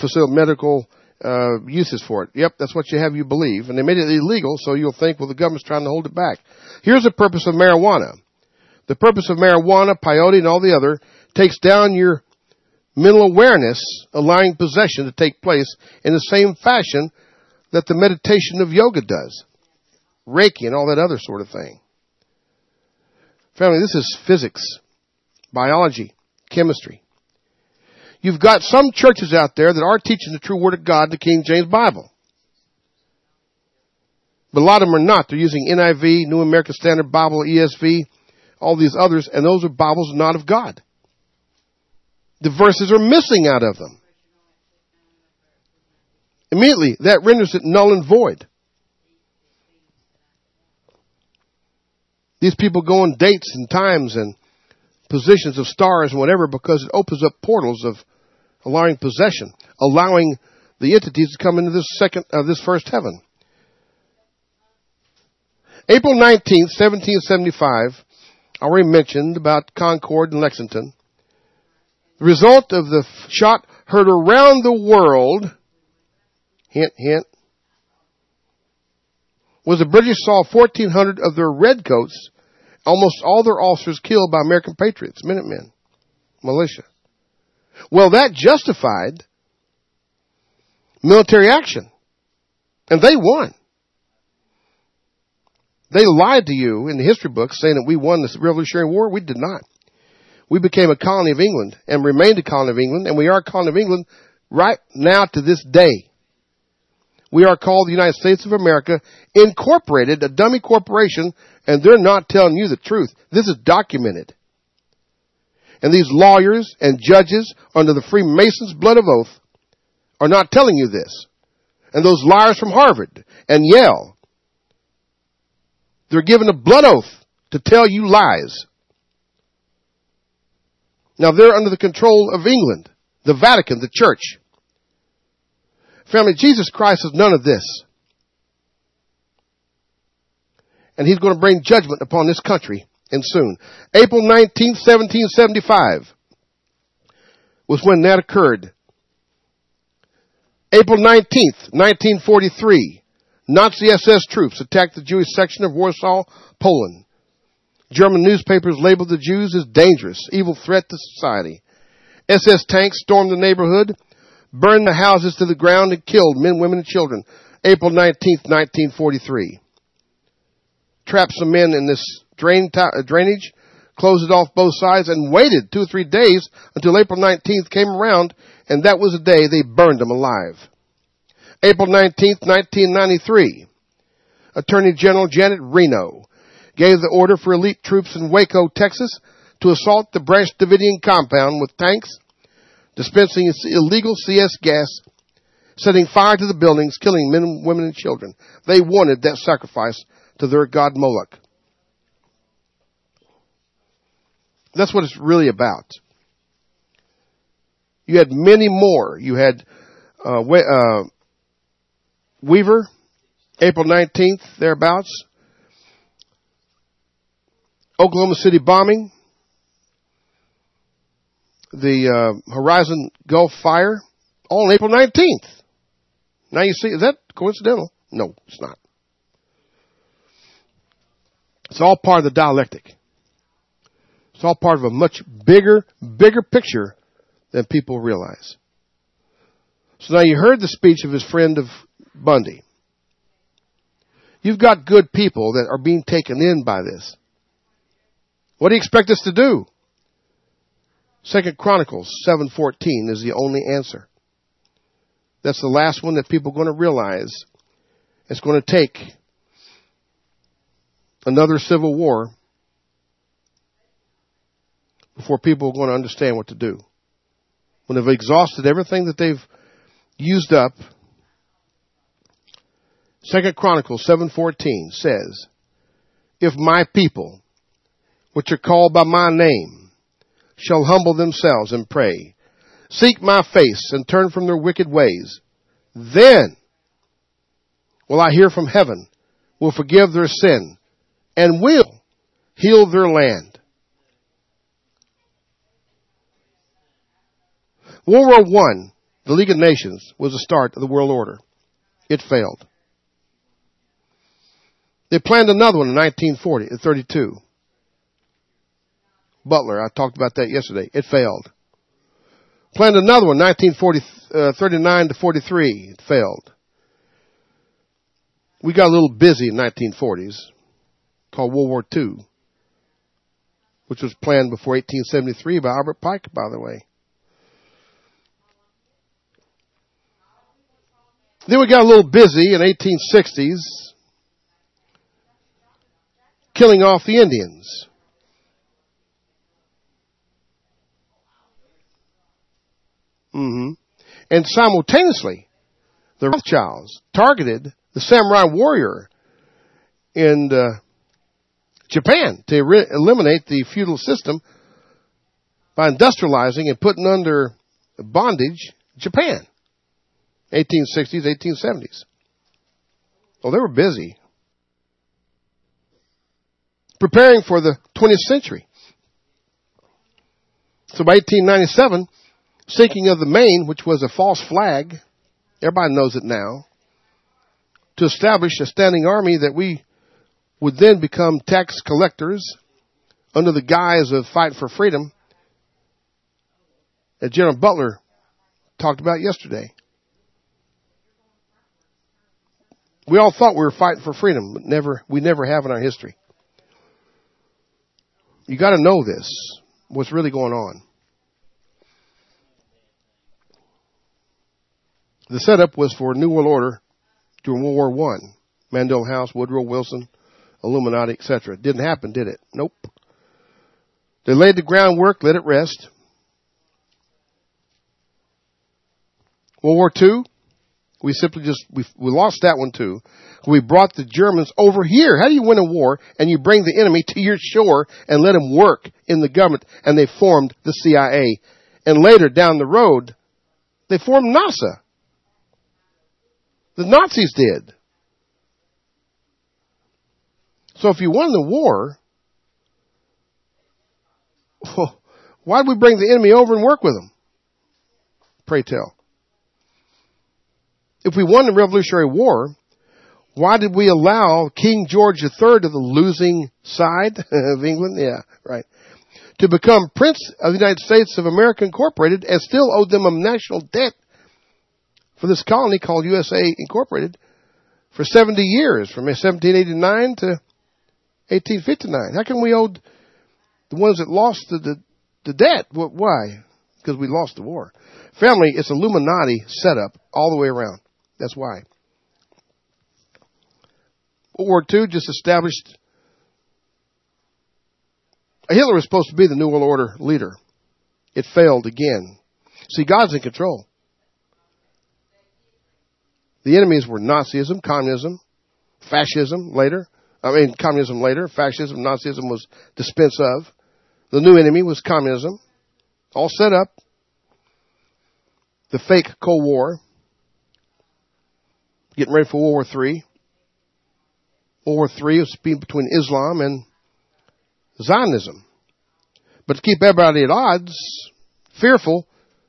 uses for it. Yep, that's what you have, you believe. And they made it illegal, so you'll think, well, the government's trying to hold it back. Here's the purpose of marijuana. The purpose of marijuana, peyote, and all the other takes down your mental awareness, allowing possession to take place in the same fashion that the meditation of yoga does. Reiki and all that other sort of thing. Family, this is physics, biology, chemistry. You've got some churches out there that are teaching the true Word of God, the King James Bible. But a lot of them are not. They're using NIV, New American Standard Bible, ESV, all these others, and those are Bibles not of God. The verses are missing out of them. Immediately, that renders it null and void. These people go on dates and times and positions of stars and whatever because it opens up portals of allowing possession, allowing the entities to come into this first heaven. April 19th, 1775, I already mentioned about Concord and Lexington. The result of the shot heard around the world, hint, hint, was the British saw 1,400 of their redcoats, almost all their officers killed by American patriots, Minutemen, militia. Well, that justified military action. And they won. They lied to you in the history books saying that we won the Revolutionary War. We did not. We became a colony of England and remained a colony of England, and we are a colony of England right now to this day. We are called the United States of America, incorporated, a dummy corporation, and they're not telling you the truth. This is documented. And these lawyers and judges under the Freemasons' blood of oath are not telling you this. And those liars from Harvard and Yale, they're given a blood oath to tell you lies. Now they're under the control of England, the Vatican, the church. Family, Jesus Christ is none of this. And he's going to bring judgment upon this country, and soon. April 19th, 1775 was when that occurred. April 19th, 1943, Nazi SS troops attacked the Jewish section of Warsaw, Poland. German newspapers labeled the Jews as dangerous, evil threat to society. SS tanks stormed the neighborhood, burned the houses to the ground, and killed men, women, and children. April 19th, 1943. Trapped some men in this drainage, closed it off both sides, and waited 2 or 3 days until April 19th came around, and that was the day they burned them alive. April 19th, 1993. Attorney General Janet Reno gave the order for elite troops in Waco, Texas, to assault the Branch Davidian compound with tanks, dispensing illegal CS gas, setting fire to the buildings, killing men, women, and children. They wanted that sacrifice to their god Moloch. That's what it's really about. You had many more. You had Weaver, April 19th, thereabouts. Oklahoma City bombing. The Horizon Gulf fire, all on April 19th. Now you see, is that coincidental? No, it's not. It's all part of the dialectic. It's all part of a much bigger picture than people realize. So now you heard the speech of his friend of Bundy. You've got good people that are being taken in by this. What do you expect us to do? 2 Chronicles 7:14 is the only answer. That's the last one that people are going to realize. It's going to take another civil war before people are going to understand what to do. When they've exhausted everything that they've used up, 2 Chronicles 7:14 says, if my people, which are called by my name, shall humble themselves and pray, seek my face and turn from their wicked ways, then will I hear from heaven will forgive their sin and will heal their land. World War I, the League of Nations, was the start of the world order. It failed. They planned another one in 1932. Butler, I talked about that yesterday. It failed. Planned another one, 1939 to 43. It failed. We got a little busy in 1940s, called World War II, which was planned before 1873 by Albert Pike, by the way. Then we got a little busy in 1860s, killing off the Indians. And simultaneously, the Rothschilds targeted the samurai warrior in Japan to eliminate the feudal system by industrializing and putting under bondage Japan. 1860s, 1870s. Well, they were busy preparing for the 20th century. So by 1897, sinking of the Maine, which was a false flag, everybody knows it now, to establish a standing army that we would then become tax collectors under the guise of fight for freedom, that General Butler talked about yesterday. We all thought we were fighting for freedom, but we never have in our history. You got to know this, what's really going on. The setup was for a New World Order during World War I. Mandela House, Woodrow Wilson, Illuminati, etc. It didn't happen, did it? Nope. They laid the groundwork, let it rest. World War II, we lost that one too. We brought the Germans over here. How do you win a war and you bring the enemy to your shore and let them work in the government? And they formed the CIA. And later down the road, they formed NASA. The Nazis did. So if you won the war, why did we bring the enemy over and work with them? Pray tell. If we won the Revolutionary War, why did we allow King George III of the losing side of England? Yeah, right. To become Prince of the United States of America Incorporated and still owed them a national debt for this colony called USA Incorporated for 70 years, from 1789 to 1859. How come we owed the ones that lost the debt? Why? Because we lost the war. Family, it's Illuminati setup all the way around. That's why. World War II just established. Hitler was supposed to be the New World Order leader. It failed again. See, God's in control. The enemies were Nazism, communism, fascism later. Communism later. Fascism, Nazism was dispensed of. The new enemy was communism. All set up. The fake Cold War. Getting ready for World War III. World War III was between Islam and Zionism. But to keep everybody at odds, fearful,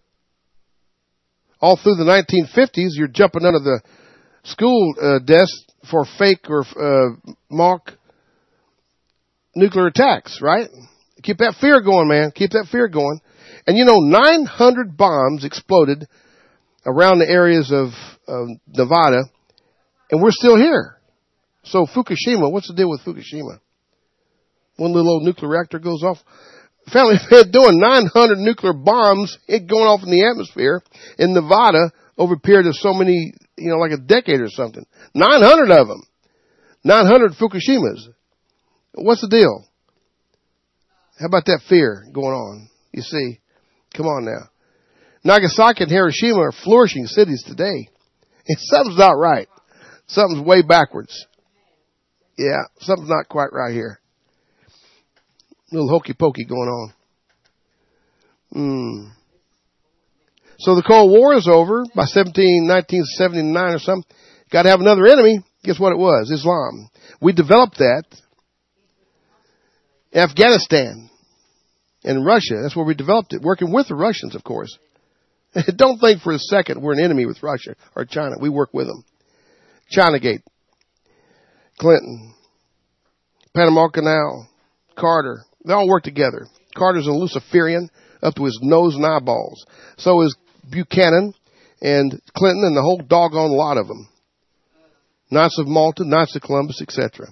all through the 1950s, you're jumping under the school desk for fake or mock nuclear attacks, right? Keep that fear going, man. Keep that fear going. And 900 bombs exploded around the areas of Nevada, and we're still here. So Fukushima, what's the deal with Fukushima? One little old nuclear reactor goes off. Family, they're doing 900 nuclear bombs going off in the atmosphere in Nevada over a period of so many, like a decade or something. 900 of them. 900 Fukushimas. What's the deal? How about that fear going on? You see, come on now. Nagasaki and Hiroshima are flourishing cities today. And something's not right. Something's way backwards. Yeah, something's not quite right here. A little hokey pokey going on. So the Cold War is over by 1979 or something. Got to have another enemy. Guess what it was? Islam. We developed that. Afghanistan and Russia, that's where we developed it, working with the Russians, of course. Don't think for a second we're an enemy with Russia or China. We work with them. Chinagate, Clinton, Panama Canal, Carter, they all work together. Carter's a Luciferian up to his nose and eyeballs. So is Buchanan and Clinton and the whole doggone lot of them. Knights of Malta, Knights of Columbus, etc.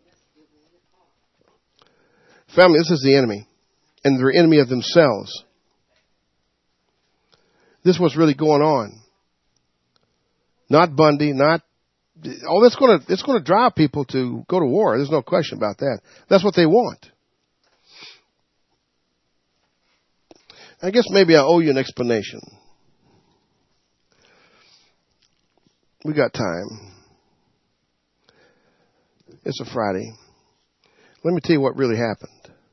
Family, this is the enemy. And they're enemy of themselves. This is what's really going on. Not Bundy, not... Oh, it's going to drive people to go to war. There's no question about that. That's what they want. I guess maybe I owe you an explanation. We got time. It's a Friday. Let me tell you what really happened.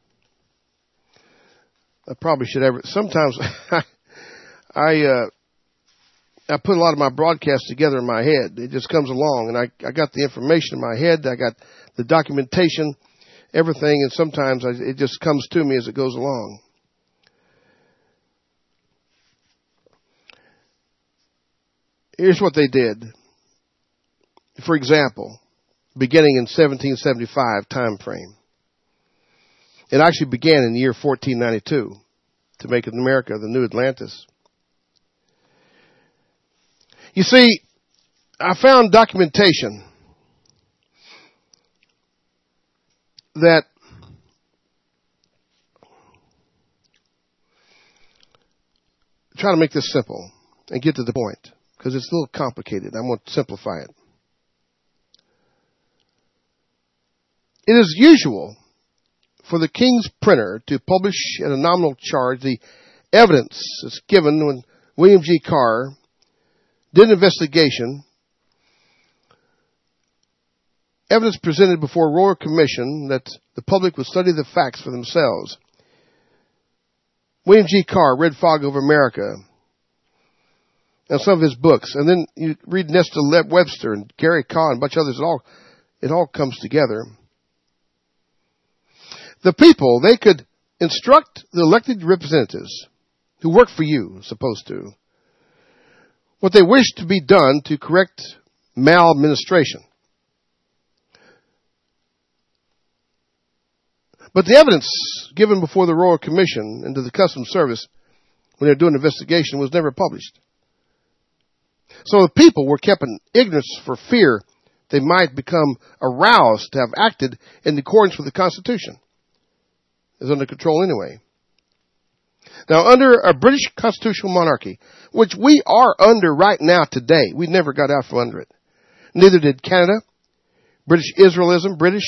I probably should ever... Sometimes I put a lot of my broadcasts together in my head. It just comes along, and I got the information in my head. I got the documentation, everything, and sometimes it just comes to me as it goes along. Here's what they did. For example, beginning in 1775 time frame. It actually began in the year 1492 to make America the new Atlantis. You see, I found documentation that try to make this simple and get to the point because it's a little complicated. I'm going to simplify it. It is usual for the king's printer to publish at a nominal charge the evidence that's given when William G. Carr did an investigation, evidence presented before a Royal Commission that the public would study the facts for themselves. William G. Carr, Red Fog Over America, and some of his books. And then you read Nestor Webster and Gary Kahn and a bunch of others. It all comes together. The people, they could instruct the elected representatives who work for you, supposed to, what they wish to be done to correct maladministration. But the evidence given before the Royal Commission and to the Customs Service when they're doing an investigation was never published. So the people were kept in ignorance for fear they might become aroused to have acted in accordance with the Constitution. It's under control anyway. Now, under a British constitutional monarchy, which we are under right now today, we never got out from under it. Neither did Canada, Israel,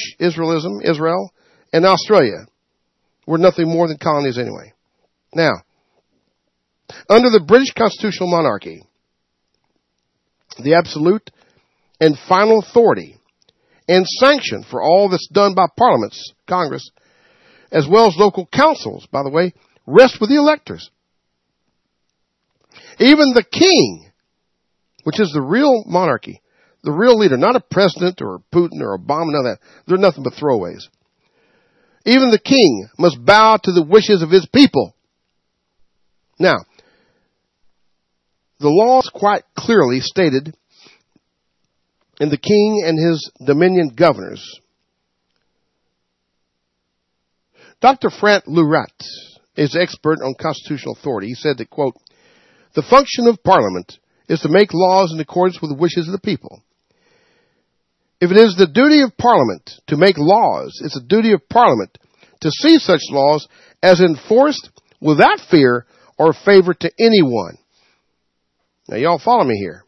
and Australia. We're nothing more than colonies anyway. Now, under the British constitutional monarchy, the absolute and final authority and sanction for all that's done by parliaments, Congress, as well as local councils, by the way, rest with the electors. Even the king, which is the real monarchy, the real leader, not a president or Putin or Obama, none of that. They're nothing but throwaways. Even the king must bow to the wishes of his people. Now, the law is quite clearly stated in the king and his dominion governors. Dr. Frank Lurat is expert on constitutional authority. He said that, quote, the function of Parliament is to make laws in accordance with the wishes of the people. If it is the duty of Parliament to make laws, it's the duty of Parliament to see such laws as enforced without fear or favor to anyone. Now, y'all follow me here.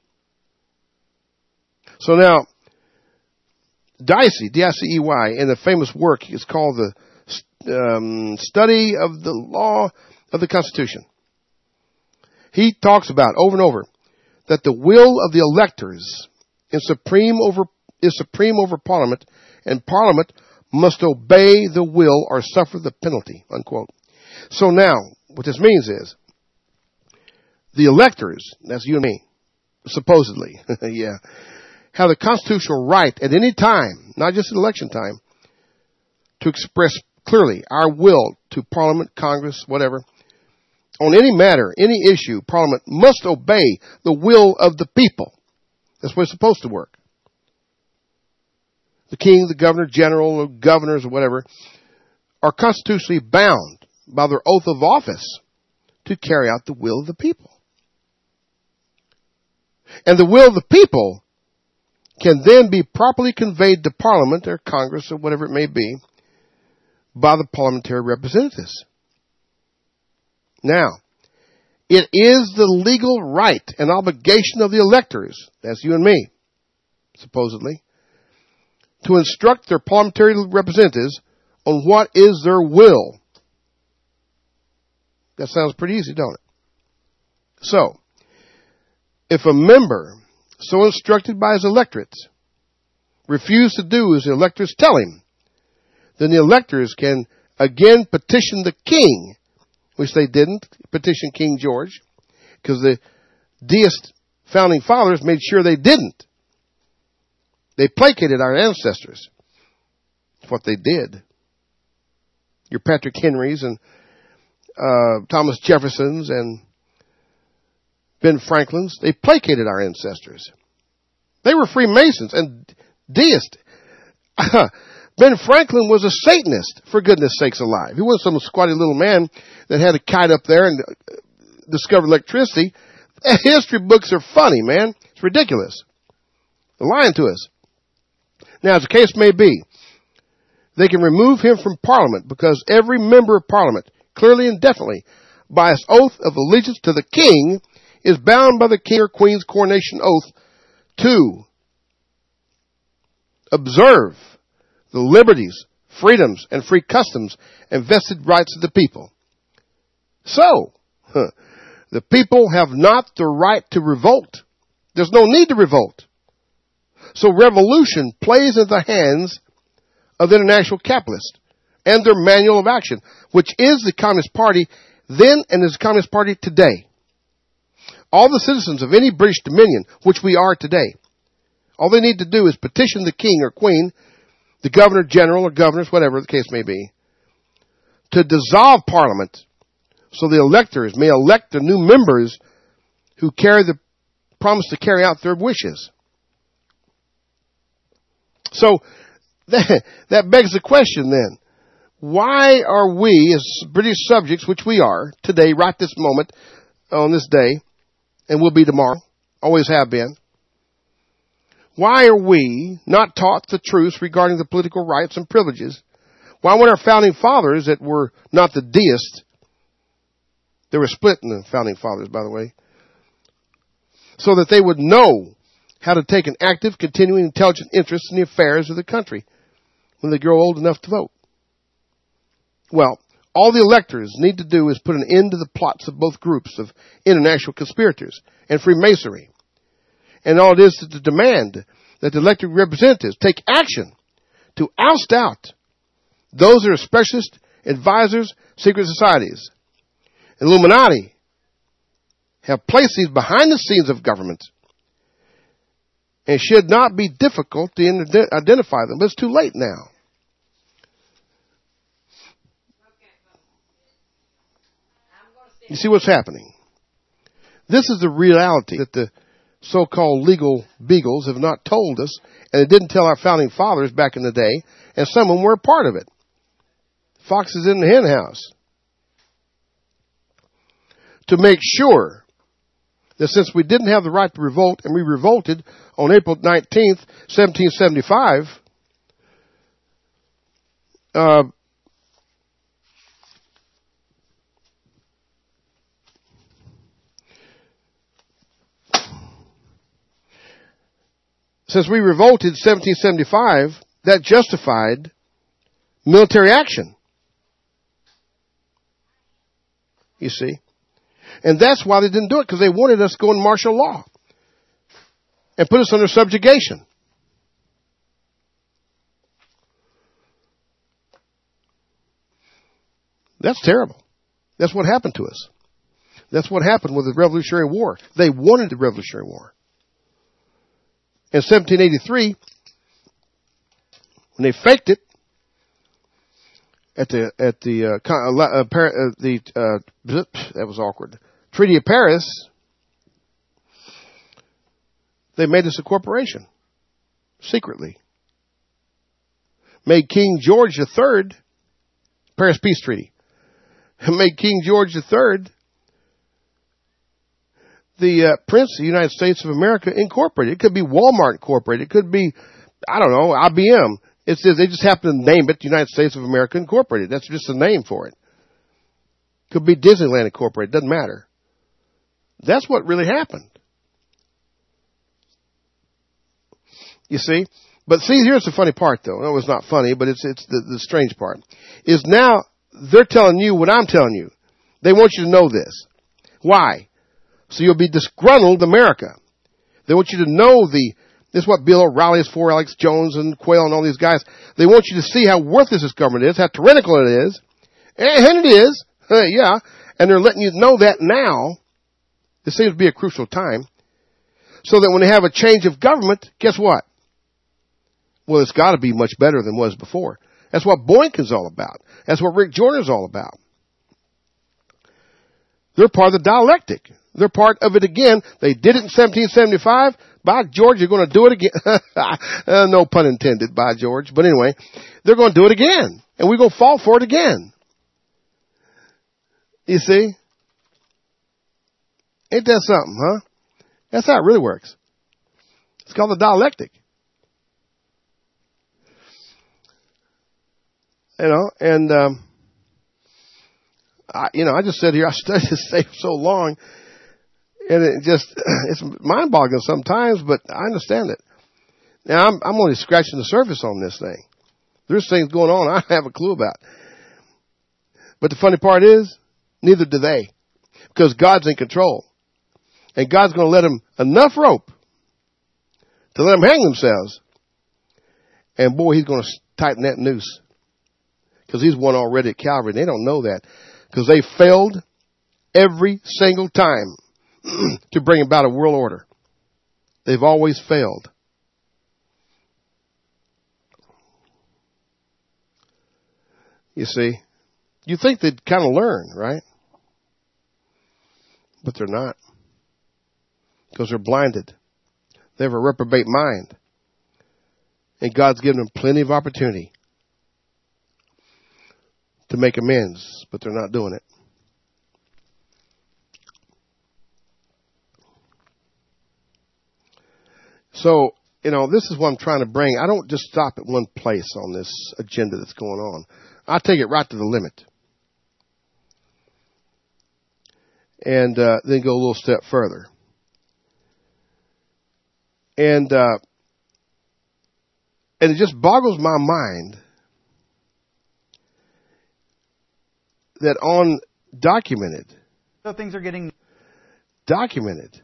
So now, Dicey, D-I-C-E-Y, in the famous work is called the Study of the Law of the Constitution. He talks about over and over that the will of the electors is supreme over Parliament, and Parliament must obey the will or suffer the penalty, unquote. So now, what this means is, the electors, that's you and me, supposedly, yeah, have the constitutional right at any time, not just at election time, to express clearly our will to Parliament, Congress, whatever. On any matter, any issue, Parliament must obey the will of the people. That's what it's supposed to work. The king, the governor general, or governors, or whatever, are constitutionally bound by their oath of office to carry out the will of the people. And the will of the people can then be properly conveyed to Parliament or Congress or whatever it may be by the parliamentary representatives. Now, it is the legal right and obligation of the electors, that's you and me, supposedly, to instruct their parliamentary representatives on what is their will. That sounds pretty easy, don't it? So, if a member, so instructed by his electorates, refuse to do as the electors tell him, then the electors can again petition the king, which they didn't petition King George, because the deist founding fathers made sure they didn't. They placated our ancestors. That's what they did. Your Patrick Henrys and Thomas Jeffersons and Ben Franklins, they placated our ancestors. They were Freemasons and deists. Ben Franklin was a Satanist, for goodness sakes alive. He wasn't some squatty little man that had a kite up there and discovered electricity. History books are funny, man. It's ridiculous. They're lying to us. Now, as the case may be, they can remove him from Parliament because every member of Parliament, clearly and definitely, by his oath of allegiance to the king, is bound by the king or queen's coronation oath to observe the liberties, freedoms, and free customs and vested rights of the people. So, the people have not the right to revolt. There's no need to revolt. So revolution plays in the hands of the international capitalists and their manual of action, which is the Communist Party then and is the Communist Party today. All the citizens of any British Dominion, which we are today, all they need to do is petition the king or queen, the governor general or governors, whatever the case may be, to dissolve Parliament so the electors may elect the new members who promise to carry out their wishes. So that begs the question then, why are we as British subjects, which we are today, right this moment, on this day, and will be tomorrow, always have been, why are we not taught the truth regarding the political rights and privileges? Why weren't our founding fathers that were not the deists, they were split in the founding fathers, by the way, so that they would know how to take an active, continuing, intelligent interest in the affairs of the country when they grow old enough to vote? Well, all the electors need to do is put an end to the plots of both groups of international conspirators and Freemasonry. And all it is to demand that the elected representatives take action to oust out those that are specialist advisors, secret societies. Illuminati have placed these behind the scenes of government. And it should not be difficult to identify them, but it's too late now. You see what's happening? This is the reality that the so-called legal beagles have not told us, and they didn't tell our founding fathers back in the day, and some of them were a part of it. Foxes in the hen house. To make sure that since we didn't have the right to revolt, and we revolted on April 19th, 1775, since we revolted in 1775, that justified military action. You see? And that's why they didn't do it, because they wanted us to go in martial law and put us under subjugation. That's terrible. That's what happened to us. That's what happened with the Revolutionary War. They wanted the Revolutionary War. In 1783, when they faked it that was awkward. Treaty of Paris, they made this a corporation secretly. Made King George III, Paris Peace Treaty, made King George III the Prince of the United States of America Incorporated. It could be Walmart Incorporated. It could be, I don't know, IBM. It says they just happen to name it the United States of America Incorporated. That's just a name for it. Could be Disneyland Incorporated. Doesn't matter. That's what really happened. You see? But see, here's the funny part, though. No, it's not funny, but it's the strange part. Is now they're telling you what I'm telling you. They want you to know this. Why? So you'll be disgruntled America. They want you to know this is what Bill O'Reilly is for, Alex Jones and Quayle and all these guys. They want you to see how worthless this government is, how tyrannical it is. And it is. Yeah. And they're letting you know that now. This seems to be a crucial time. So that when they have a change of government, guess what? Well, it's got to be much better than it was before. That's what Boykin's all about. That's what Rick Joyner's all about. They're part of the dialectic. They're part of it again. They did it in 1775. By George, you're going to do it again. No pun intended, by George. But anyway, they're going to do it again. And we're going to fall for it again. You see? Ain't that something, huh? That's how it really works. It's called the dialectic. You know, and, I just sit here, I studied this thing so long, and it's mind-boggling sometimes, but I understand it. Now, I'm only scratching the surface on this thing. There's things going on I have a clue about. But the funny part is, neither do they, because God's in control. And God's going to let them enough rope to let them hang themselves. And boy, he's going to tighten that noose. Because he's won already at Calvary. And they don't know that. Because they failed every single time to bring about a world order. They've always failed. You see, you think they'd kind of learn, right? But they're not. Because they're blinded. They have a reprobate mind. And God's given them plenty of opportunity to make amends, but they're not doing it. So, this is what I'm trying to bring. I don't just stop at one place on this agenda that's going on. I take it right to the limit. And then go a little step further. And it just boggles my mind that on documented. So things are getting documented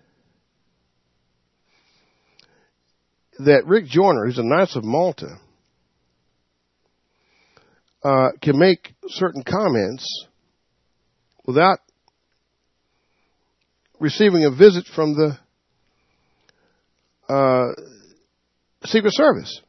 that Rick Joyner, who's a Knights of Malta, can make certain comments without receiving a visit from the Secret Service.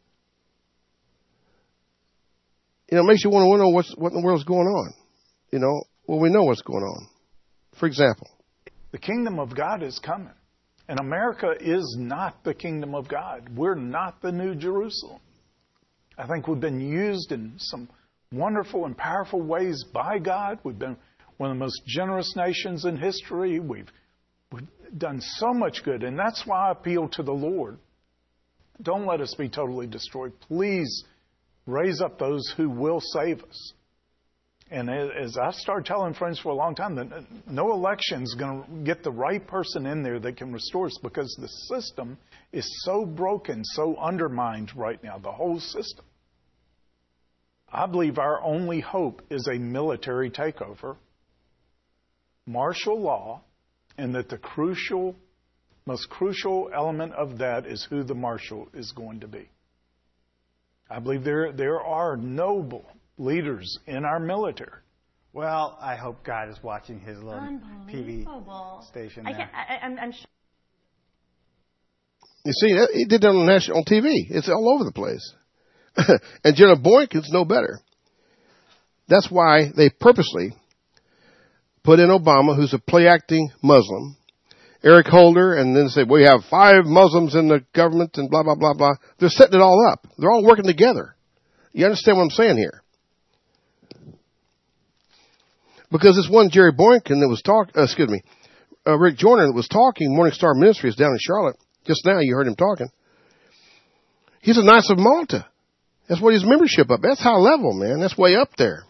It makes you want to know what in the world's going on. Well, we know what's going on. For example, the kingdom of God is coming. And America is not the kingdom of God. We're not the New Jerusalem. I think we've been used in some wonderful and powerful ways by God. We've been one of the most generous nations in history. We've done so much good. And that's why I appeal to the Lord. Don't let us be totally destroyed. Please raise up those who will save us. And as I've started telling friends for a long time, that no election is going to get the right person in there that can restore us, because the system is so broken, so undermined right now, the whole system. I believe our only hope is a military takeover, martial law, and that the most crucial element of that is who the marshal is going to be. I believe there are noble leaders in our military. Well, I hope God is watching his little PV station there. I'm sure. You see, he did that on national TV. It's all over the place. And General Boykins know better. That's why they purposely put in Obama, who's a play-acting Muslim, Eric Holder, and then say, we have 5 Muslims in the government and blah, blah, blah, blah. They're setting it all up. They're all working together. You understand what I'm saying here? Because this one Jerry Boykin that was Rick Joyner that was talking, Morning Star Ministries down in Charlotte, just now you heard him talking. He's a Knights of Malta. That's what his membership up. That's high level, man. That's way up there.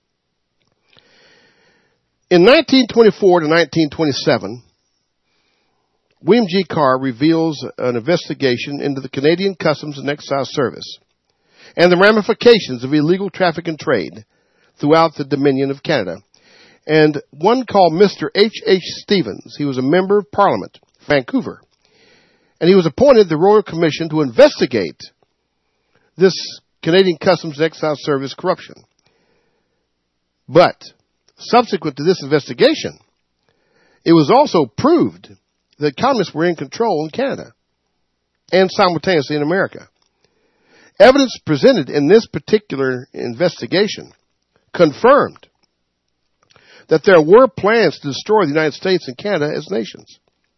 In 1924 to 1927, William G. Carr reveals an investigation into the Canadian Customs and Excise Service and the ramifications of illegal traffic and trade throughout the Dominion of Canada. And one called Mr. H.H. Stevens, he was a member of Parliament, Vancouver, and he was appointed the Royal Commission to investigate this Canadian Customs and Excise Service corruption. But subsequent to this investigation, it was also proved that communists were in control in Canada and simultaneously in America. Evidence presented in this particular investigation confirmed that there were plans to destroy the United States and Canada as nations.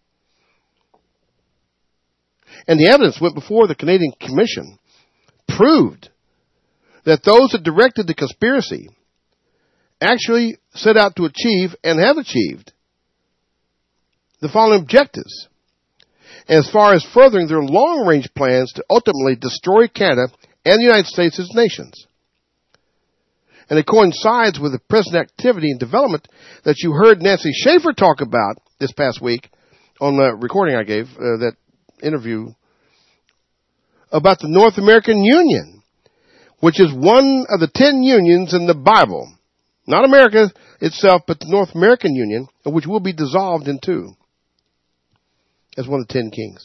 And the evidence went before the Canadian Commission proved that those that directed the conspiracy actually set out to achieve and have achieved the following objectives as far as furthering their long-range plans to ultimately destroy Canada and the United States as nations. And it coincides with the present activity and development that you heard Nancy Schaefer talk about this past week on the recording I gave, that interview, about the North American Union, which is one of the 10 unions in the Bible. Not America itself, but the North American Union, which will be dissolved in 2 as one of the 10 kings.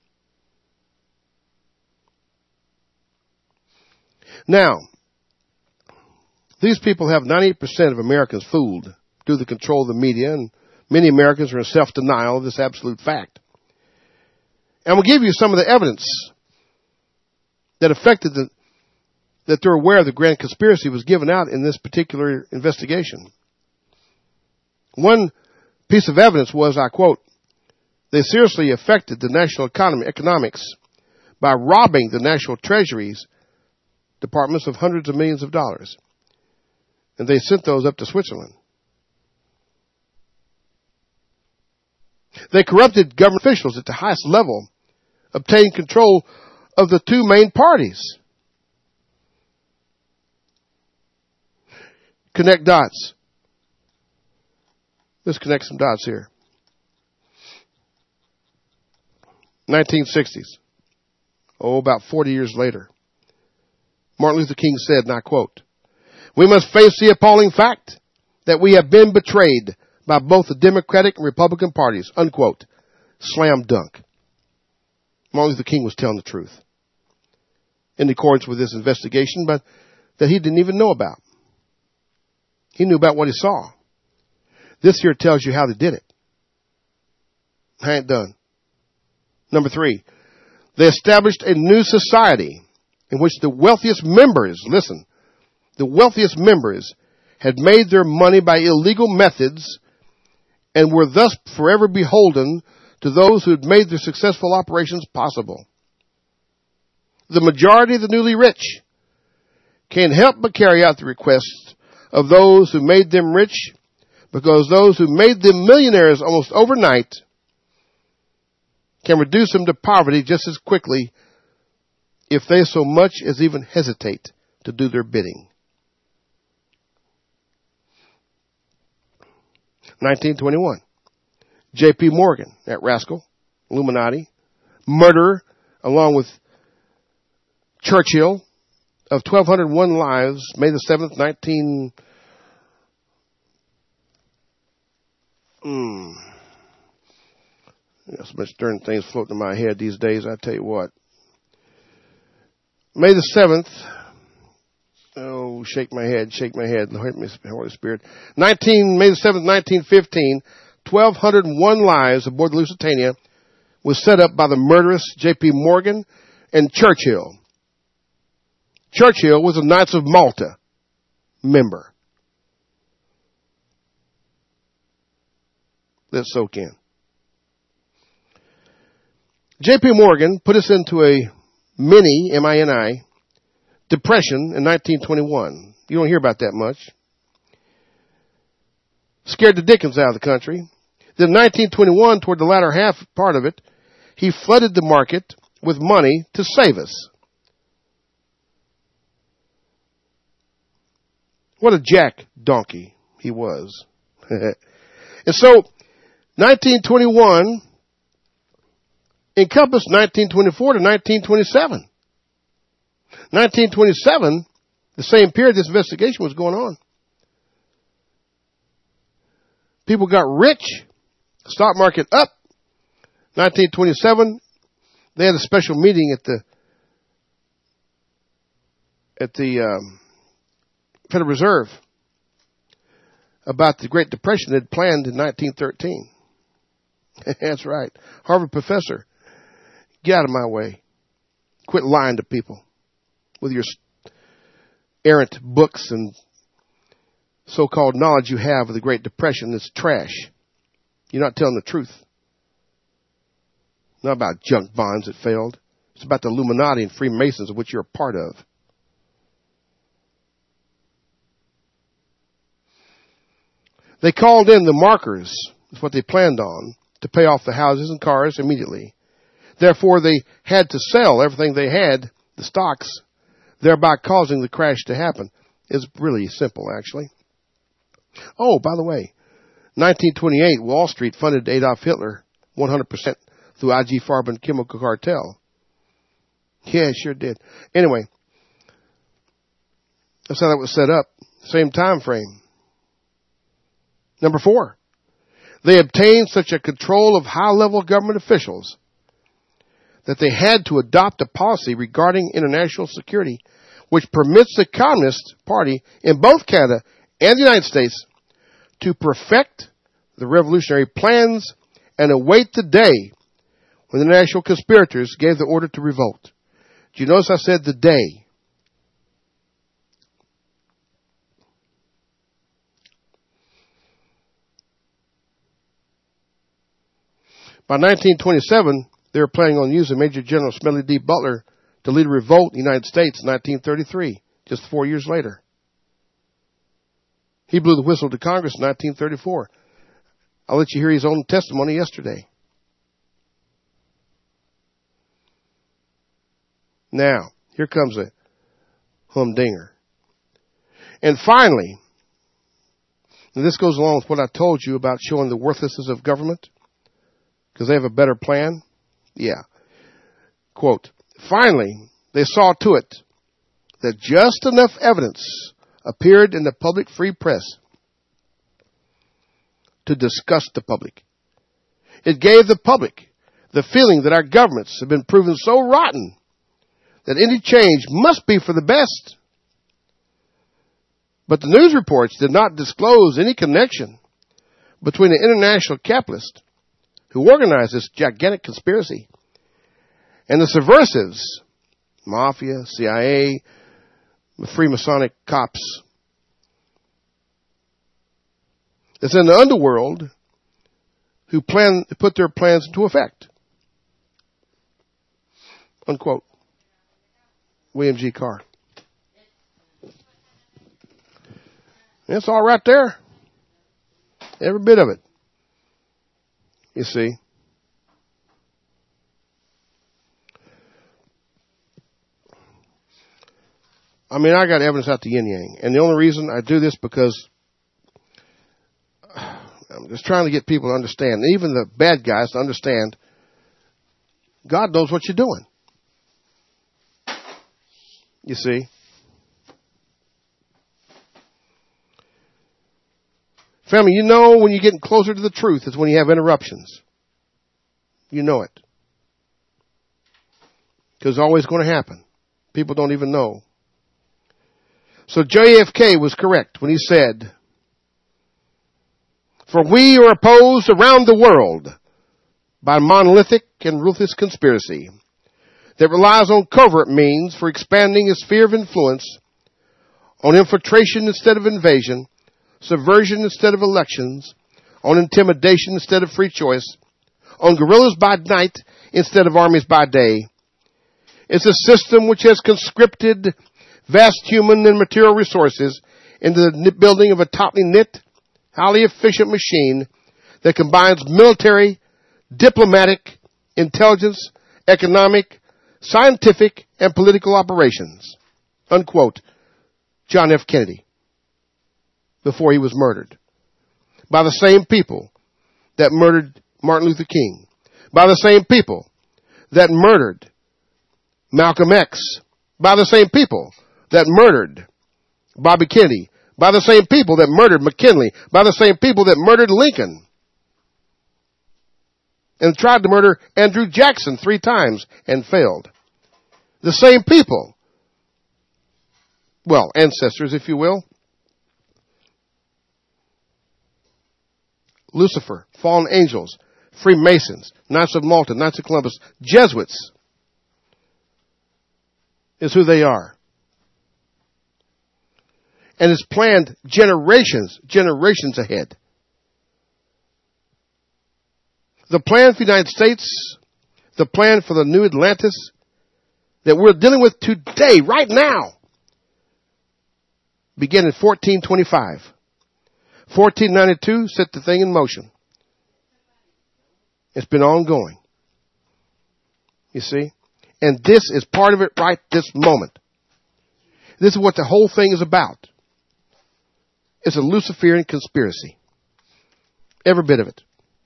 Now, these people have 98% of Americans fooled through the control of the media, and many Americans are in self-denial of this absolute fact. And we'll give you some of the evidence that affected that they're aware the grand conspiracy was given out in this particular investigation. One piece of evidence was, I quote, they seriously affected the national economics by robbing the national treasuries departments of hundreds of millions of dollars. And they sent those up to Switzerland. They corrupted government officials at the highest level, obtained control of the 2 main parties. Connect dots. Let's connect some dots here. 1960s. About 40 years later. Martin Luther King said, and I quote, we must face the appalling fact that we have been betrayed by both the Democratic and Republican parties, unquote. Slam dunk. Martin Luther King was telling the truth. In accordance with this investigation, but that he didn't even know about. He knew about what he saw. This here tells you how they did it. I ain't done. Number 3, they established a new society in which the wealthiest members, listen, the wealthiest members had made their money by illegal methods and were thus forever beholden to those who had made their successful operations possible. The majority of the newly rich can't help but carry out the requests of those who made them rich, because those who made them millionaires almost overnight can reduce them to poverty just as quickly if they so much as even hesitate to do their bidding. 1921. J.P. Morgan, that rascal, Illuminati, murderer, along with Churchill, of 1,201 lives, May the 7th, so much darn things floating in my head these days, I tell you what. May the 7th, shake my head, help me, Holy Spirit. May the 7th, 1915, 1,201 lives aboard the Lusitania was set up by the murderous J.P. Morgan and Churchill. Churchill was a Knights of Malta member. Let's soak in. J.P. Morgan put us into a mini, M-I-N-I, depression in 1921. You don't hear about that much. Scared the dickens out of the country. Then 1921, toward the latter half part of it, he flooded the market with money to save us. What a jack donkey he was. And so, 1921 encompassed 1924 to 1927. 1927, the same period this investigation was going on. People got rich. Stock market up. 1927, they had a special meeting at the Federal Reserve about the Great Depression they'd planned in 1913. That's right. Harvard professor, get out of my way. Quit lying to people with your errant books and so-called knowledge you have of the Great Depression. It's trash. You're not telling the truth. Not about junk bonds that failed. It's about the Illuminati and Freemasons of which you're a part of. They called in the markers, is what they planned on, to pay off the houses and cars immediately. Therefore, they had to sell everything they had, the stocks, thereby causing the crash to happen. It's really simple, actually. Oh, by the way, 1928, Wall Street funded Adolf Hitler 100% through IG Farben Chemical Cartel. Yeah, it sure did. Anyway, that's how that was set up. Same time frame. Number 4, they obtained such a control of high-level government officials that they had to adopt a policy regarding international security which permits the Communist Party in both Canada and the United States to perfect the revolutionary plans and await the day when the national conspirators gave the order to revolt. Do you notice I said the day? By 1927, they were planning on using Major General Smedley D. Butler to lead a revolt in the United States in 1933, just 4 years later. He blew the whistle to Congress in 1934. I'll let you hear his own testimony yesterday. Now, here comes a humdinger. And finally, and this goes along with what I told you about showing the worthlessness of government, because they have a better plan. Yeah. Quote, finally, they saw to it that just enough evidence appeared in the public free press to disgust the public. It gave the public the feeling that our governments have been proven so rotten that any change must be for the best. But the news reports did not disclose any connection between the international capitalists who organized this gigantic conspiracy and the subversives, mafia, CIA, the Freemasonic cops, that's in the underworld who plan to put their plans into effect. Unquote. William G. Carr. It's all right there. Every bit of it. You see. I mean, I got evidence out the yin yang. And the only reason I do this because I'm just trying to get people to understand, even the bad guys to understand, God knows what you're doing. You see. Family, you know when you're getting closer to the truth is when you have interruptions. You know it. Because it's always going to happen. People don't even know. So JFK was correct when he said, "For we are opposed around the world by a monolithic and ruthless conspiracy that relies on covert means for expanding its sphere of influence, on infiltration instead of invasion, subversion instead of elections, on intimidation instead of free choice, on guerrillas by night instead of armies by day. It's a system which has conscripted vast human and material resources into the building of a tightly knit, highly efficient machine that combines military, diplomatic, intelligence, economic, scientific, and political operations. Unquote. John F. Kennedy, before he was murdered. By the same people that murdered Martin Luther King. By the same people that murdered Malcolm X. By the same people that murdered Bobby Kennedy. By the same people that murdered McKinley. By the same people that murdered Lincoln. And tried to murder Andrew Jackson 3 times and failed. The same people. Well, ancestors, if you will. Lucifer, fallen angels, Freemasons, Knights of Malta, Knights of Columbus, Jesuits is who they are. And it's planned generations ahead. The plan for the United States, the plan for the new Atlantis that we're dealing with today, right now, began in 1425. 1492 set the thing in motion. It's been ongoing. You see? And this is part of it right this moment. This is what the whole thing is about. It's a Luciferian conspiracy. Every bit of it.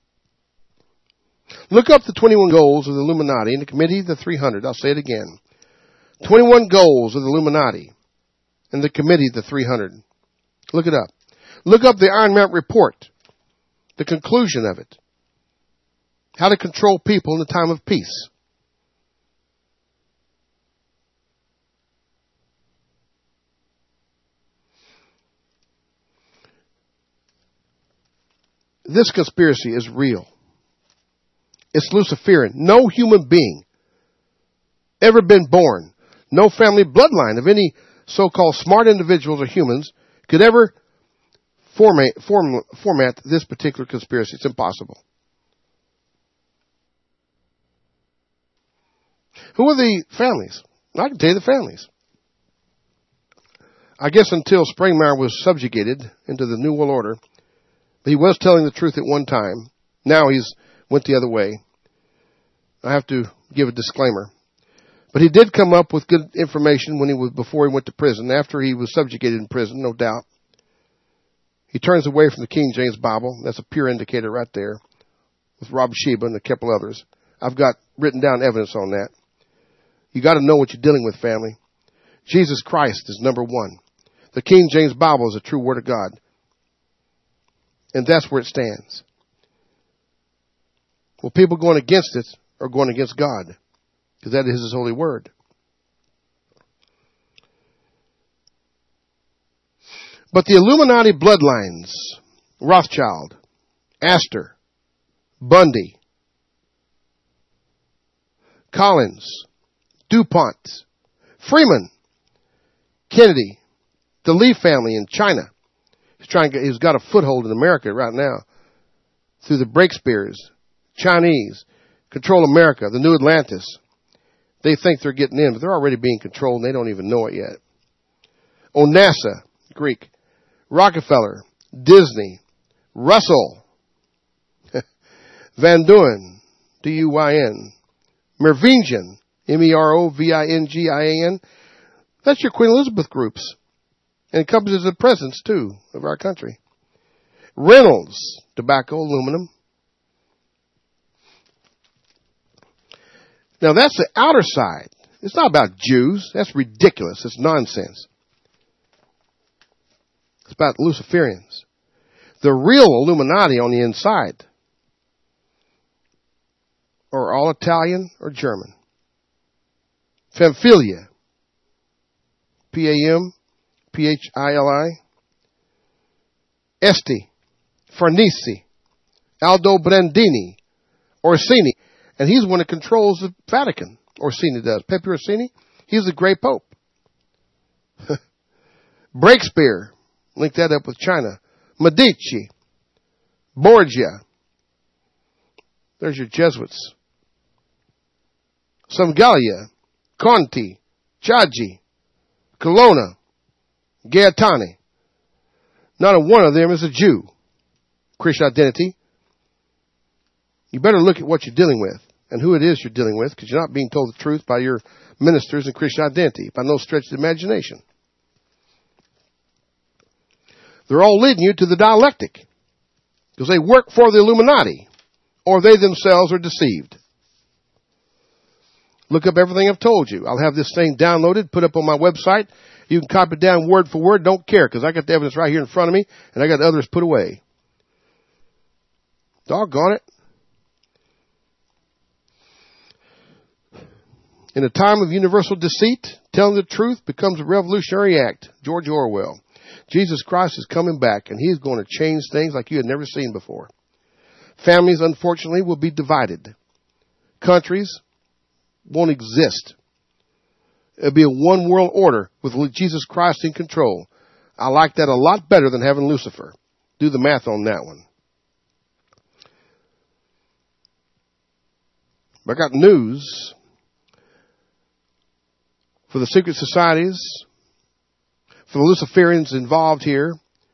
Look up the 21 goals of the Illuminati in the Committee of the 300. I'll say it again. 21 goals of the Illuminati in the Committee of the 300. Look it up. Look up the Iron Mountain Report. The conclusion of it. How to control people in the time of peace. This conspiracy is real. It's Luciferian. No human being ever been born, no family bloodline of any so-called smart individuals or humans could ever format this particular conspiracy. It's impossible. Who are the families? I can tell you the families. I guess until Springmeier was subjugated into the New World Order, he was telling the truth at one time. Now he's went the other way. I have to give a disclaimer. But he did come up with good information before he went to prison. After he was subjugated in prison, no doubt. He turns away from the King James Bible. That's a pure indicator right there. With Rob Sheba and a couple others. I've got written down evidence on that. You got to know what you're dealing with, family. Jesus Christ is number one. The King James Bible is a true word of God. And that's where it stands. Well, people going against it are going against God. Because that is His holy word. But the Illuminati bloodlines, Rothschild, Astor, Bundy, Collins, DuPont, Freeman, Kennedy, the Lee family in China. He's got a foothold in America right now through the Breakspears, Chinese, control America, the new Atlantis. They think they're getting in, but they're already being controlled and they don't even know it yet. Onassa, Greek, Rockefeller, Disney, Russell, Van Duyn, D-U-Y-N, Merovingian, M-E-R-O-V-I-N-G-I-A-N. That's your Queen Elizabeth groups. And encompasses the presidents, too, of our country. Reynolds, tobacco, aluminum. Now, that's the outer side. It's not about Jews. That's ridiculous. It's nonsense. It's about Luciferians. The real Illuminati on the inside are all Italian or German. Pamphili, P-A-M-P-H-I-L-I. Este, Farnese, Aldo Brandini, Orsini. And he's the one that controls the Vatican. Orsini does. Pepe Orsini, he's the great pope. Breakspear, link that up with China. Medici, Borgia. There's your Jesuits. Sangalia, Conti, Chaggi, Colonna, Gaetani. Not a one of them is a Jew. Christian identity. You better look at what you're dealing with and who it is you're dealing with, because you're not being told the truth by your ministers in Christian identity, by no stretch of the imagination. They're all leading you to the dialectic, because they work for the Illuminati, or they themselves are deceived. Look up everything I've told you. I'll have this thing downloaded, put up on my website. You can copy it down word for word. Don't care, because I got the evidence right here in front of me, and I got others put away. Doggone it. In a time of universal deceit, telling the truth becomes a revolutionary act. George Orwell. Jesus Christ is coming back, and he's going to change things like you had never seen before. Families, unfortunately, will be divided. Countries won't exist. It'll be a one world order with Jesus Christ in control. I like that a lot better than having Lucifer. Do the math on that one. I got news for the secret societies, for the Luciferians involved here.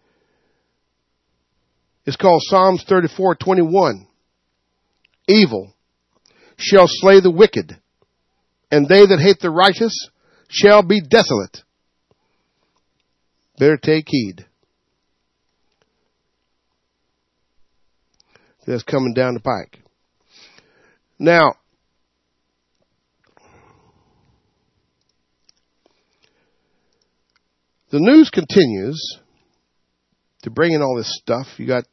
It's called Psalms 34:21. Evil shall slay the wicked, and they that hate the righteous shall be desolate. Better take heed. That's coming down the pike. Now, the news continues to bring in all this stuff. You got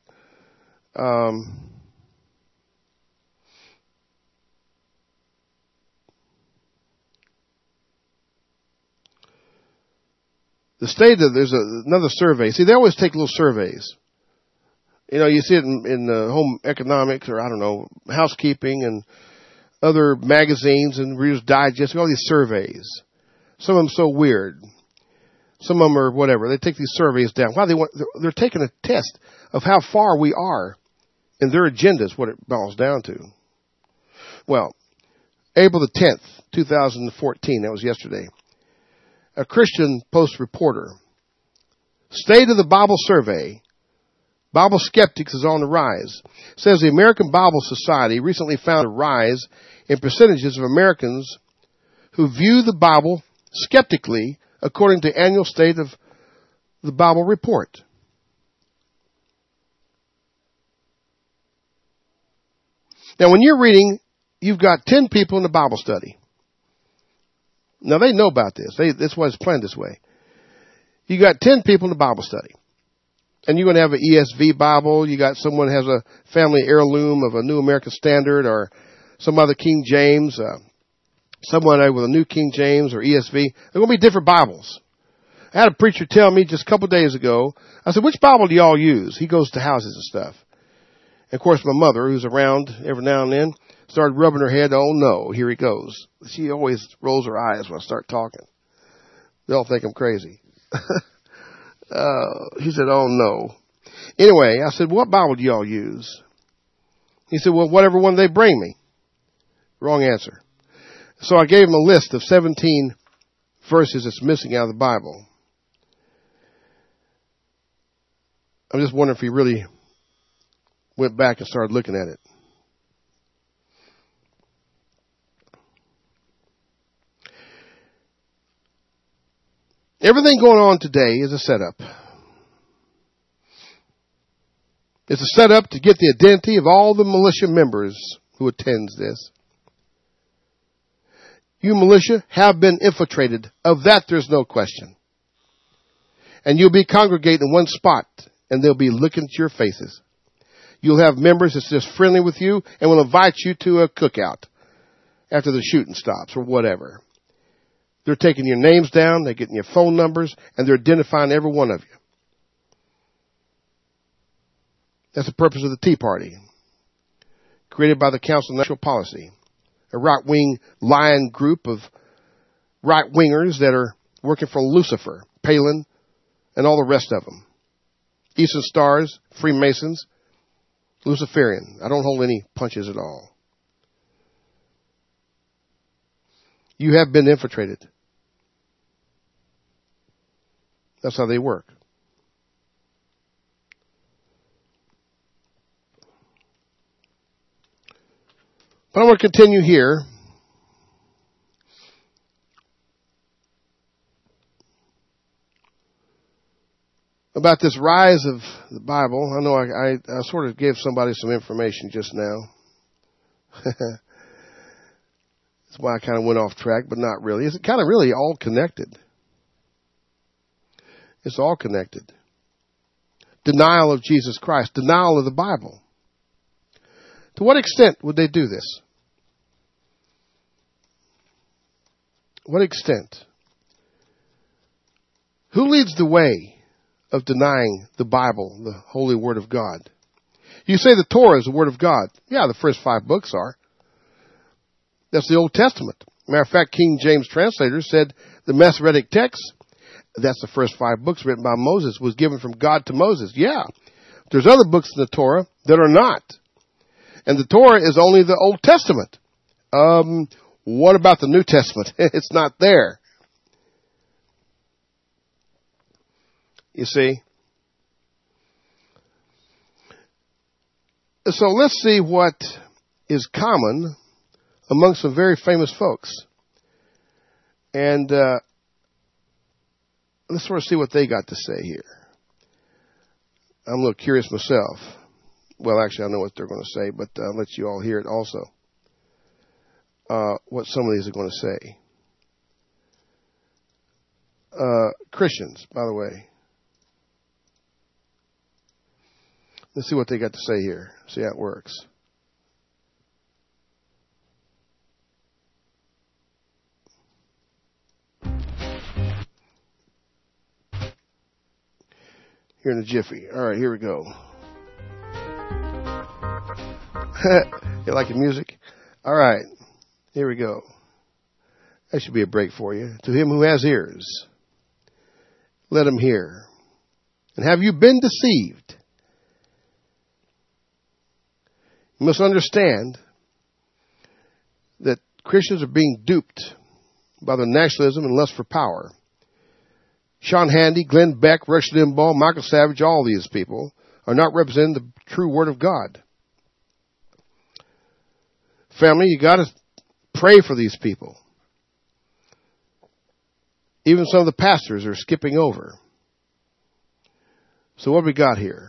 the state of, there's another survey. See, they always take little surveys. You know, you see it in home economics, or I don't know, housekeeping and other magazines and Reader's Digest, all these surveys. Some of them so weird. Some of them are whatever. They take these surveys down. Why they're taking a test of how far we are in their agendas, what it boils down to. Well, April the 10th, 2014, that was yesterday. A Christian Post reporter. State of the Bible Survey. Bible skeptics is on the rise. Says the American Bible Society recently found a rise in percentages of Americans who view the Bible skeptically, according to annual State of the Bible report. Now, when you're reading, you've got 10 people in the Bible study. Now, they know about this. That's why it's planned this way. You got 10 people in the Bible study. And you're going to have an ESV Bible. You got someone who has a family heirloom of a New American Standard, or some other King James, someone with a New King James or ESV. They're going to be different Bibles. I had a preacher tell me just a couple of days ago, I said, which Bible do y'all use? He goes to houses and stuff. And of course, my mother, who's around every now and then, started rubbing her head. Oh, no, here he goes. She always rolls her eyes when I start talking. They'll think I'm crazy. He said, oh, no. Anyway, I said, what Bible do y'all use? He said, well, whatever one they bring me. Wrong answer. So I gave him a list of 17 verses that's missing out of the Bible. I'm just wondering if he really went back and started looking at it. Everything going on today is a setup. It's a setup to get the identity of all the militia members who attends this. You militia have been infiltrated. Of that, there's no question. And you'll be congregating in one spot, and they'll be looking at your faces. You'll have members that's just friendly with you and will invite you to a cookout after the shooting stops or whatever. They're taking your names down, they're getting your phone numbers, and they're identifying every one of you. That's the purpose of the Tea Party. created by the Council of National Policy, a right-wing lion group of right-wingers that are working for Lucifer, Palin, and all the rest of them. Eastern Stars, Freemasons, Luciferian. I don't hold any punches at all. You have been infiltrated. That's how they work. But I want to continue here. About this rise of the Bible. I know I sort of gave somebody some information just now. That's why I kind of went off track, but not really. It's kind of really all connected. It's all connected. Denial of Jesus Christ. Denial of the Bible. To what extent would they do this? What extent? Who leads the way of denying the Bible, the Holy Word of God? You say the Torah is the Word of God. Yeah, the first 5 books are. That's the Old Testament. Matter of fact, King James translators said the Masoretic text, that's the first 5 books written by Moses, was given from God to Moses. Yeah. There's other books in the Torah that are not. And the Torah is only the Old Testament. What about the New Testament? It's not there. You see? So let's see what is common among some very famous folks. And let's sort of see what they got to say here. I'm a little curious myself. Well, actually, I know what they're going to say, but I'll let you all hear it also. What some of these are going to say. Christians, by the way. Let's see what they got to say here. See how it works. Here in a jiffy. All right, here we go. You like the music? All right, here we go. That should be a break for you. To him who has ears, let him hear. And have you been deceived? You must understand that Christians are being duped by the nationalism and lust for power. Sean Hannity, Glenn Beck, Rush Limbaugh, Michael Savage, all these people are not representing the true Word of God. Family, you got to pray for these people. Even some of the pastors are skipping over. So what have we got here?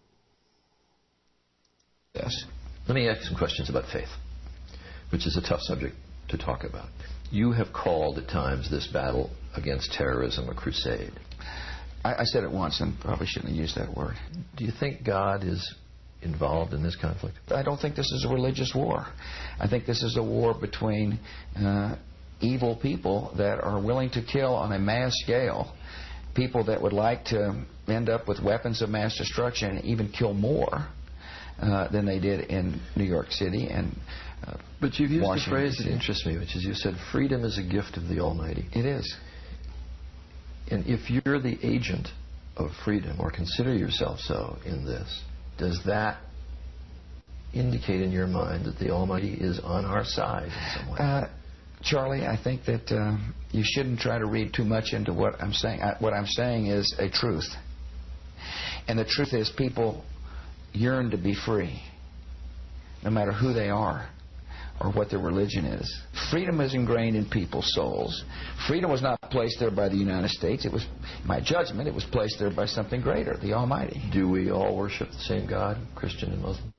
Yes. Let me ask some questions about faith, which is a tough subject to talk about. You have called at times this battle against terrorism a crusade. I said it once and probably shouldn't have used that word. Do you think God is involved in this conflict? I don't think this is a religious war. I think this is a war between evil people that are willing to kill on a mass scale, people that would like to end up with weapons of mass destruction and even kill more than they did in New York City and but you've used Washington, a phrase that D.C. interests me, which is you said freedom is a gift of the Almighty. It is. And if you're the agent of freedom, or consider yourself so in this, does that indicate in your mind that the Almighty is on our side in some way? Charlie, I think that you shouldn't try to read too much into what I'm saying. What I'm saying is a truth. And the truth is people yearn to be free, no matter who they are or what their religion is. Freedom is ingrained in people's souls. Freedom was not placed there by the United States. It was, in my judgment, it was placed there by something greater, the Almighty. Do we all worship the same God, Christian and Muslim?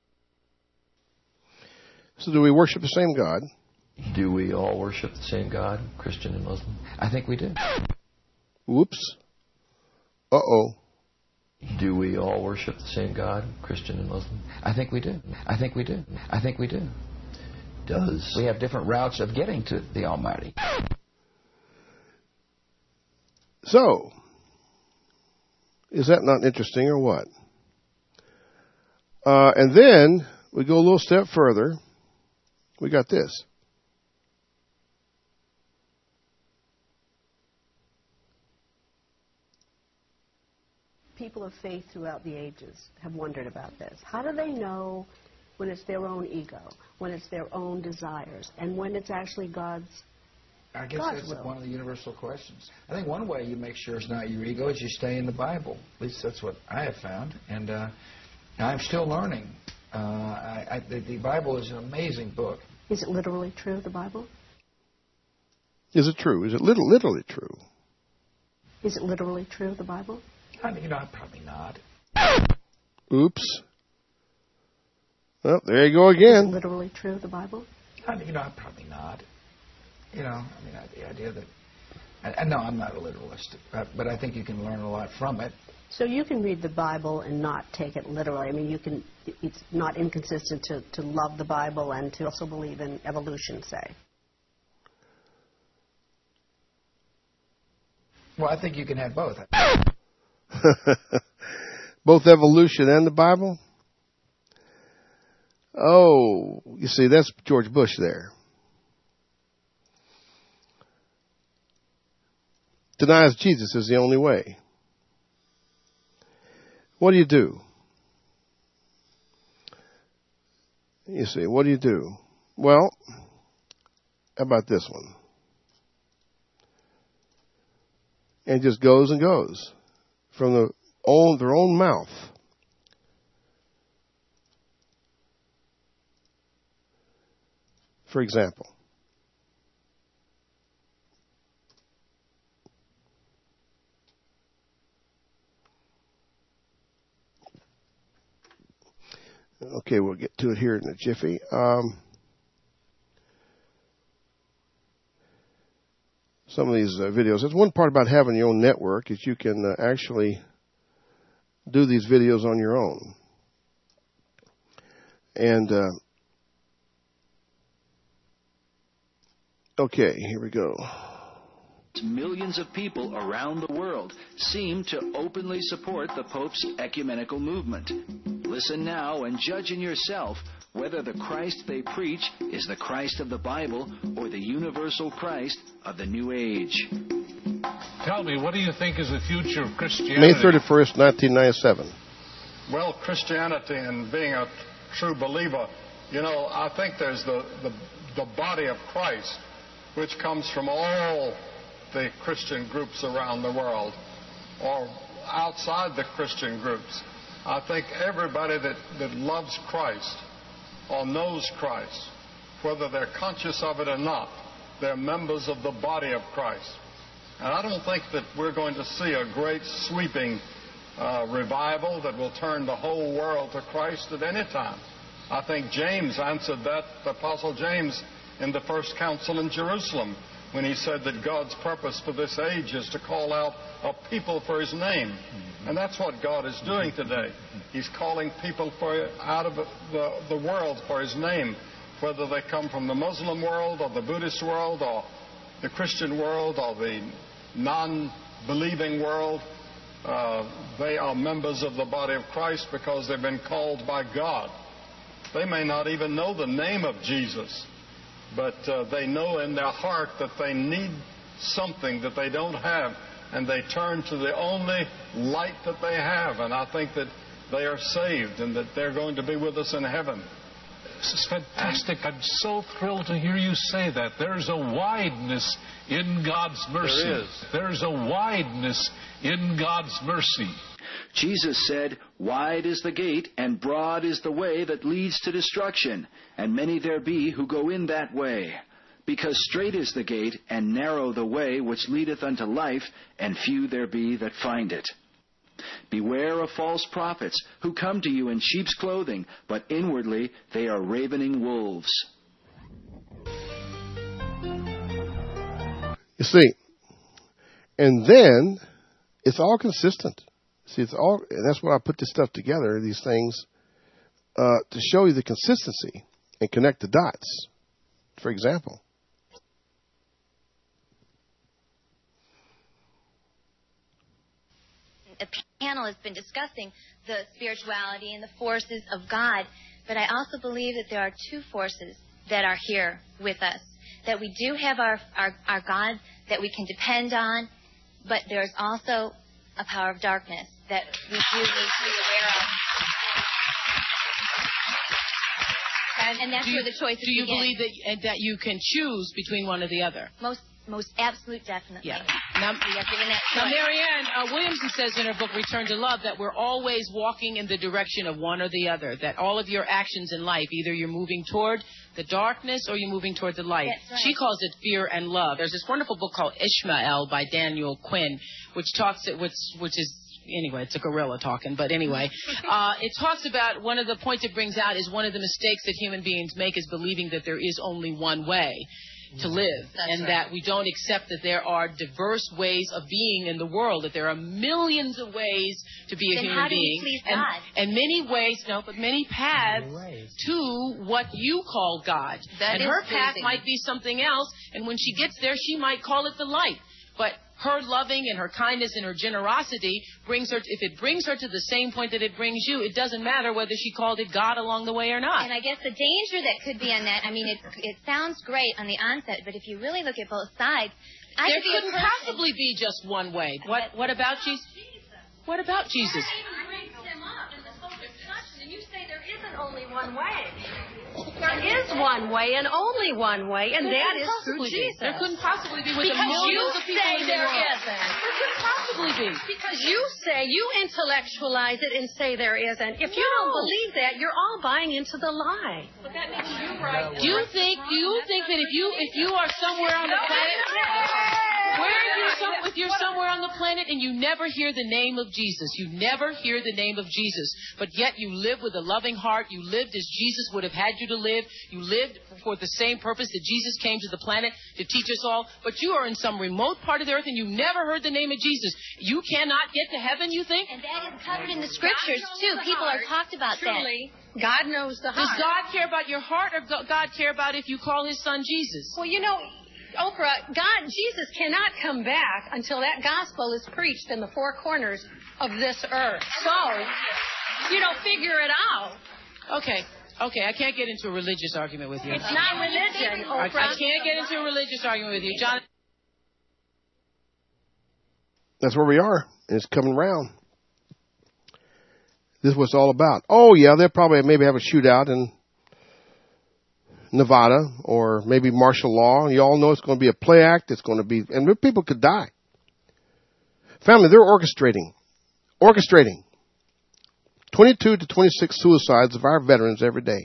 So do we worship the same God? Do we all worship the same God, Christian and Muslim? I think we do. Whoops. Uh-oh. Do we all worship the same God, Christian and Muslim? I think we do. I think we do. I think we do. Does we have different routes of getting to the Almighty. So, is that not interesting or what? And then we go a little step further. We got this. People of faith throughout the ages have wondered about this. How do they know when it's their own ego, when it's their own desires, and when it's actually God's I guess God's that's will? one of the universal questions. I think one way you make sure it's not your ego is you stay in the Bible. At least that's what I have found. And I'm still learning. The Bible is an amazing book. Is it literally true, the Bible? Is it true? Is it literally true? Is it literally true, the Bible? Probably not. Oops. Well, there you go Is it again. literally true, the Bible? Probably not. The idea that... no, I'm not a literalist. But I think you can learn a lot from it. So you can read the Bible and not take it literally. I mean, it's not inconsistent to love the Bible and to also believe in evolution, say. Well, I think you can have both. Both evolution and the Bible? Oh, you see, that's George Bush there. Denies Jesus is the only way. What do you do? You see, what do you do? Well, how about this one? And it just goes and goes from their own mouth. For example, okay, we'll get to it here in a jiffy. Some of these videos. That's one part about having your own network is you can actually do these videos on your own. And okay, here we go. Millions of people around the world seem to openly support the Pope's ecumenical movement. Listen now and judge in yourself whether the Christ they preach is the Christ of the Bible or the universal Christ of the New Age. Tell me, what do you think is the future of Christianity? May 31st, 1997. Well, Christianity and being a true believer, I think there's the body of Christ, which comes from all the Christian groups around the world, or outside the Christian groups. I think everybody that loves Christ or knows Christ, whether they're conscious of it or not, they're members of the body of Christ. And I don't think that we're going to see a great sweeping revival that will turn the whole world to Christ at any time. I think James answered that, the Apostle James, in the first council in Jerusalem, when he said that God's purpose for this age is to call out a people for his name. And that's what God is doing today. He's calling people out of the world for his name, whether they come from the Muslim world or the Buddhist world or the Christian world or the non-believing world. They are members of the body of Christ because they've been called by God. They may not even know the name of Jesus, but they know in their heart that they need something that they don't have, and they turn to the only light that they have. And I think that they are saved and that they're going to be with us in heaven. This is fantastic. I'm so thrilled to hear you say that. There's a wideness in God's mercy. There is. There's a wideness in God's mercy. Jesus said, "Wide is the gate, and broad is the way that leads to destruction, and many there be who go in that way. Because strait is the gate, and narrow the way which leadeth unto life, and few there be that find it. Beware of false prophets, who come to you in sheep's clothing, but inwardly they are ravening wolves." You see, and then it's all consistent. See, that's why I put this stuff together, these things, to show you the consistency and connect the dots. For example, the panel has been discussing the spirituality and the forces of God, But I also believe that there are two forces that are here with us, that we do have our God that we can depend on, but there's also a power of darkness that we do need to be aware of. And that's where the choices begin. Do you believe that you can choose between one or the other? Most absolute, definitely. Yeah. Now, Marianne Williamson says in her book, Return to Love, that we're always walking in the direction of one or the other, that all of your actions in life, either you're moving toward the darkness or you're moving toward the light. That's right. She calls it fear and love. There's this wonderful book called Ishmael by Daniel Quinn, which is, anyway, it's a gorilla talking, but anyway. It talks about, one of the points it brings out is one of the mistakes that human beings make is believing that there is only one way to live, and that we don't accept that there are diverse ways of being in the world, that there are millions of ways to be a human being, and many paths to what you call God. And her path might be something else, and when she gets there, she might call it the light. But her loving and her kindness and her generosity if it brings her to the same point that it brings you, it doesn't matter whether she called it God along the way or not. And I guess the danger that could be on that, I mean, it sounds great on the onset, but if you really look at both sides, there couldn't possibly be just one way. What about Jesus? What about Jesus? And you say there isn't only one way. There is one way and only one way, and that is through Jesus. There couldn't possibly be with because millions of people in the world. Isn't. There couldn't possibly be. Because you intellectualize it and say there isn't. If you don't believe that, you're all buying into the lie. But that makes you right. Do you think that if you are somewhere on the planet, if you're somewhere on the planet and you never hear the name of Jesus, you never hear the name of Jesus, but yet you live with a loving heart, you lived as Jesus would have had you to live, you lived for the same purpose that Jesus came to the planet to teach us all, but you are in some remote part of the earth and you never heard the name of Jesus. You cannot get to heaven, you think? And that is covered in the scriptures, too. People are talked about Truly, that. God knows the heart. Does God care about your heart, or does God care about if you call his son Jesus? Well, Oprah, Jesus cannot come back until that gospel is preached in the four corners of this earth. So, figure it out. Okay, I can't get into a religious argument with you. It's not religion, Oprah. I can't get into a religious argument with you. John. That's where we are. It's coming around. This is what it's all about. Oh, yeah, they'll probably maybe have a shootout in Nevada or maybe martial law. You all know it's going to be a play act. It's going to be, and people could die. Family, they're orchestrating 22 to 26 suicides of our veterans every day.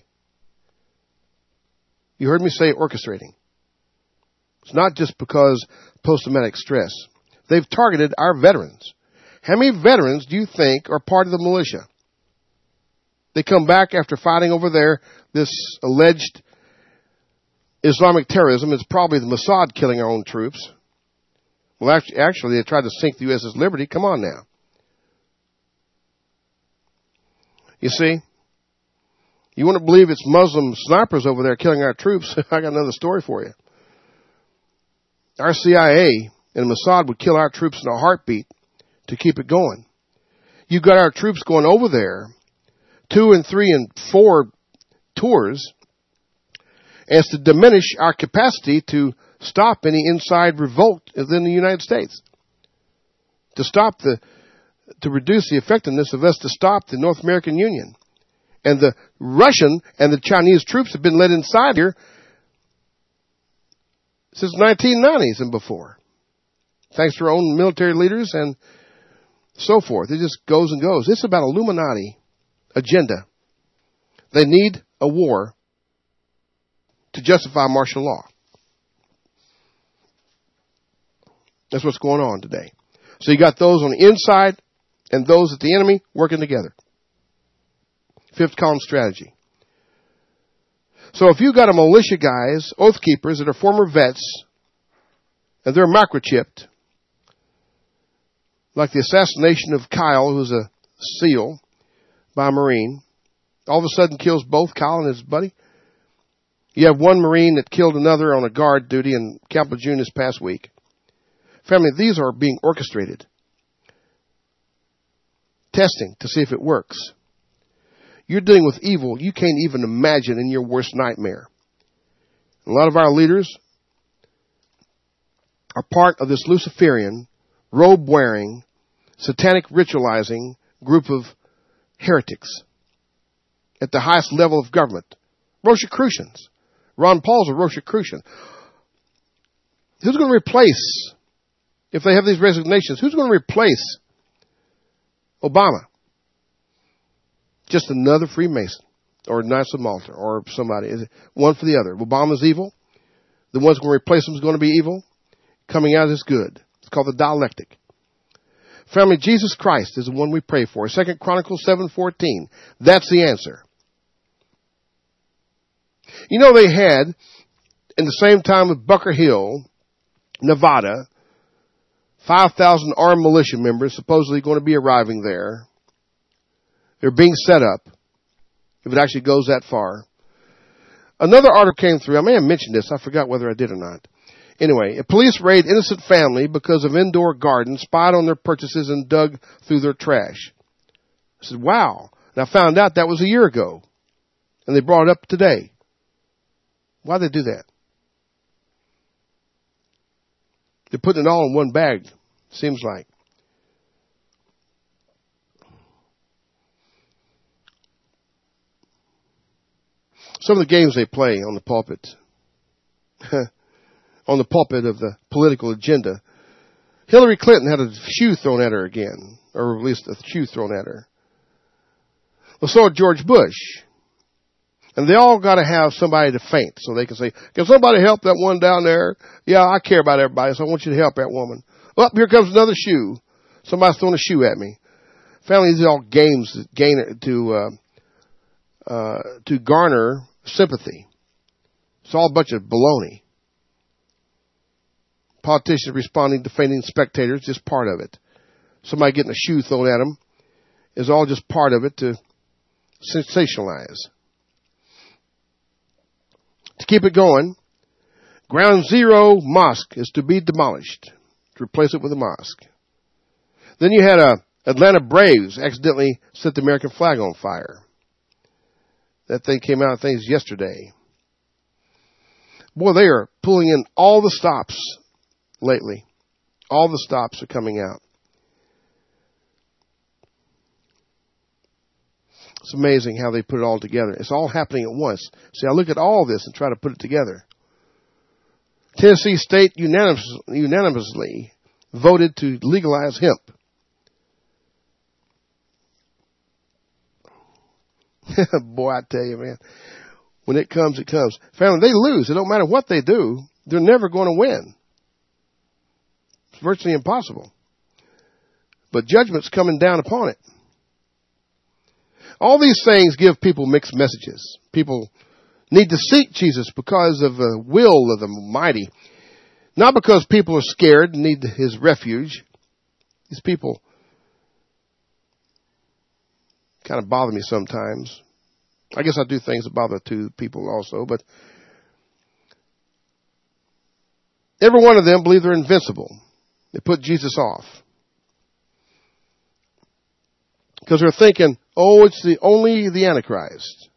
You heard me say orchestrating. It's not just because post-traumatic stress. They've targeted our veterans. How many veterans do you think are part of the militia? They come back after fighting over there, this alleged Islamic terrorism. It's probably the Mossad killing our own troops. Well, actually, they tried to sink the USS Liberty. Come on now. You see, you want to believe it's Muslim snipers over there killing our troops? I got another story for you. Our CIA and Mossad would kill our troops in a heartbeat to keep it going. You got our troops going over there 2 and 3 and 4 tours as to diminish our capacity to stop any inside revolt within the United States. To reduce the effectiveness of us to stop the North American Union. And the Russian and the Chinese troops have been let inside here since 1990s and before. Thanks to our own military leaders and so forth. It just goes and goes. It's about Illuminati agenda. They need a war to justify martial law. That's what's going on today. So you got those on the inside and those at the enemy working together. Fifth column strategy. So if you got a militia guys, oath keepers that are former vets, and they're microchipped, like the assassination of Kyle, who's a SEAL, by a Marine, all of a sudden kills both Kyle and his buddy. You have one Marine that killed another on a guard duty in Camp Lejeune this past week. Family, these are being orchestrated. Testing to see if it works. You're dealing with evil you can't even imagine in your worst nightmare. A lot of our leaders are part of this Luciferian, robe-wearing, satanic ritualizing group of heretics at the highest level of government. Rosicrucians. Ron Paul's a Rosicrucian. Who's going to replace, if they have these resignations, who's going to replace Obama? Just another Freemason or Nelson Malta or somebody. One for the other. Obama's evil. The one's going to replace him is going to be evil. Coming out is good. It's called the dialectic. Family, Jesus Christ is the one we pray for. 2 Chronicles 7:14. That's the answer. You know, they had, in the same time with Bunker Hill, Nevada, 5,000 armed militia members supposedly going to be arriving there. They're being set up, if it actually goes that far. Another article came through. I may have mentioned this. I forgot whether I did or not. Anyway, a police raid innocent family because of indoor garden, spied on their purchases, and dug through their trash. I said, wow. And I found out that was a year ago. And they brought it up today. Why'd they do that? They're putting it all in one bag, seems like. Some of the games they play on the pulpit, on the pulpit of the political agenda. Hillary Clinton had a shoe thrown at her again, or at least a shoe thrown at her. Well, so did George Bush. And they all got to have somebody to faint so they can say, can somebody help that one down there? Yeah, I care about everybody, so I want you to help that woman. Oh, here comes another shoe. Somebody's throwing a shoe at me. Family, these are all games that to garner sympathy. It's all a bunch of baloney. Politicians responding to fainting spectators, just part of it. Somebody getting a shoe thrown at them is all just part of it to sensationalize. To keep it going, Ground Zero Mosque is to be demolished, to replace it with a mosque. Then you had Atlanta Braves accidentally set the American flag on fire. That thing came out, things yesterday. Boy, they are pulling in all the stops lately. All the stops are coming out. It's amazing how they put it all together. It's all happening at once. See, I look at all this and try to put it together. Tennessee State unanimously voted to legalize hemp. Boy, I tell you, man, when it comes, it comes. Family, they lose. It don't matter what they do. They're never going to win. It's virtually impossible. But judgment's coming down upon it. All these things give people mixed messages. People need to seek Jesus because of the will of the Almighty. Not because people are scared and need His refuge. These people kind of bother me sometimes. I guess I do things that bother two people also, but every one of them believe they're invincible. They put Jesus off. Because they're thinking, oh, it's only the Antichrist.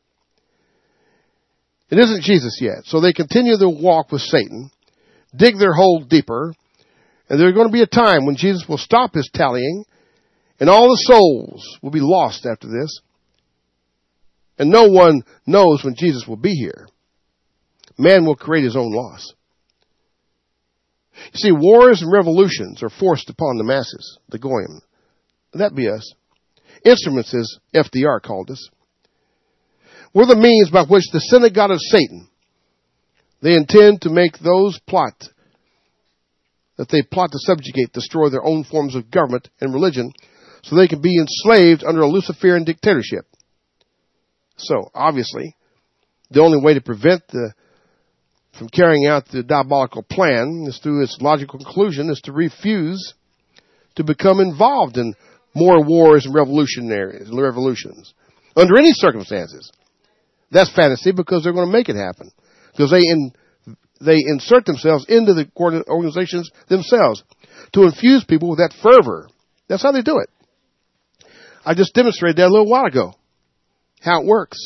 It isn't Jesus yet. So they continue their walk with Satan, dig their hole deeper, and there's going to be a time when Jesus will stop His tallying, and all the souls will be lost after this. And no one knows when Jesus will be here. Man will create his own loss. You see, wars and revolutions are forced upon the masses, the goyim. That be us. Instruments, as FDR called us. We're the means by which the synagogue of Satan, they intend to make those that they plot to subjugate, destroy their own forms of government and religion, so they can be enslaved under a Luciferian dictatorship. So, obviously, the only way to prevent from carrying out the diabolical plan is through its logical conclusion is to refuse to become involved in more wars and revolutions under any circumstances. That's fantasy because they're going to make it happen. Because they insert themselves into the organizations themselves to infuse people with that fervor. That's how they do it. I just demonstrated that a little while ago. how it works.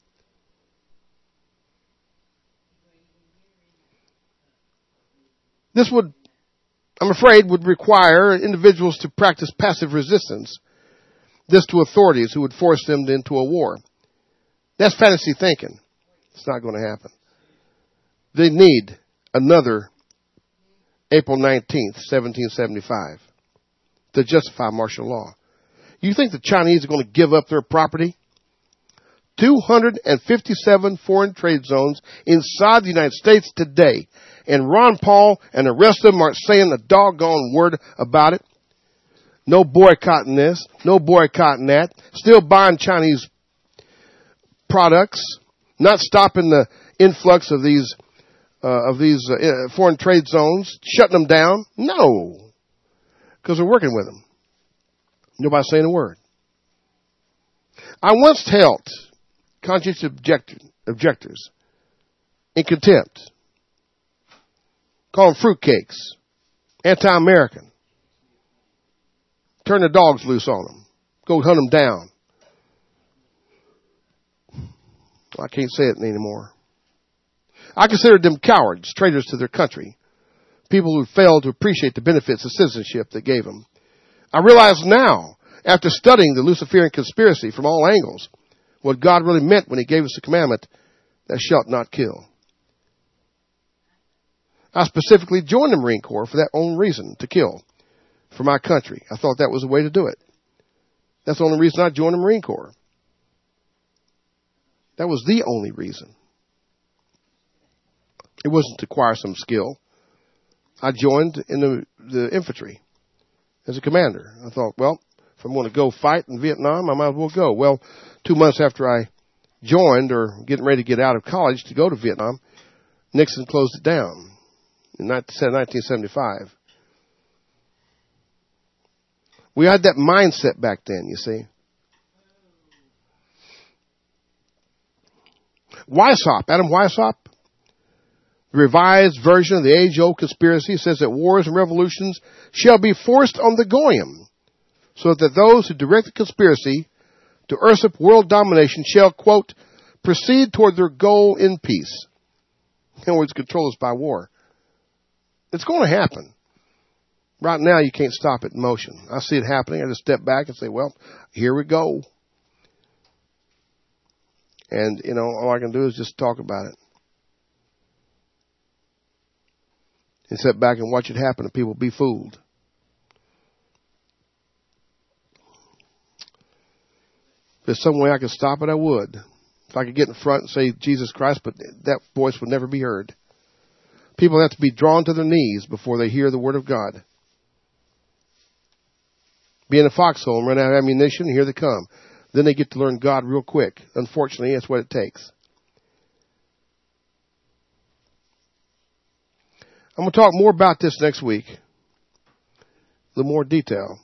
This would, I'm afraid, would require individuals to practice passive resistance. This to authorities who would force them into a war. That's fantasy thinking. It's not going to happen. They need another April 19th, 1775 to justify martial law. You think the Chinese are going to give up their property? 257 foreign trade zones inside the United States today. And Ron Paul and the rest of them aren't saying a doggone word about it. No boycotting this. No boycotting that. Still buying Chinese products. Not stopping the influx of these foreign trade zones. Shutting them down. No. Because we're working with them. Nobody's saying a word. I once held conscientious objectors in contempt. Call them fruitcakes. Anti-American. Turn the dogs loose on them. Go hunt them down. I can't say it anymore. I considered them cowards, traitors to their country. People who failed to appreciate the benefits of citizenship that gave them. I realize now, after studying the Luciferian conspiracy from all angles, what God really meant when he gave us the commandment, thou shalt not kill. I specifically joined the Marine Corps for that own reason, to kill for my country. I thought that was the way to do it. That's the only reason I joined the Marine Corps. That was the only reason. It wasn't to acquire some skill. I joined in the infantry as a commander. I thought, well, if I'm going to go fight in Vietnam, I might as well go. Well, 2 months after I joined, or getting ready to get out of college to go to Vietnam, Nixon closed it down in 1975. We had that mindset back then, you see. Weishaupt, Adam Weishaupt, the revised version of the age-old conspiracy, says that wars and revolutions shall be forced on the Goyim, so that those who direct the conspiracy to usurp world domination shall, quote, proceed toward their goal in peace. In other words, control us by war. It's going to happen. Right now, you can't stop it in motion. I see it happening. I just step back and say, well, here we go. And, you know, all I can do is just talk about it. And sit back and watch it happen and people be fooled. If there's some way I could stop it, I would. If I could get in front and say Jesus Christ, but that voice would never be heard. People have to be drawn to their knees before they hear the word of God. Be in a foxhole and run out of ammunition, and here they come. Then they get to learn God real quick. Unfortunately, that's what it takes. I'm going to talk more about this next week. A little more detail.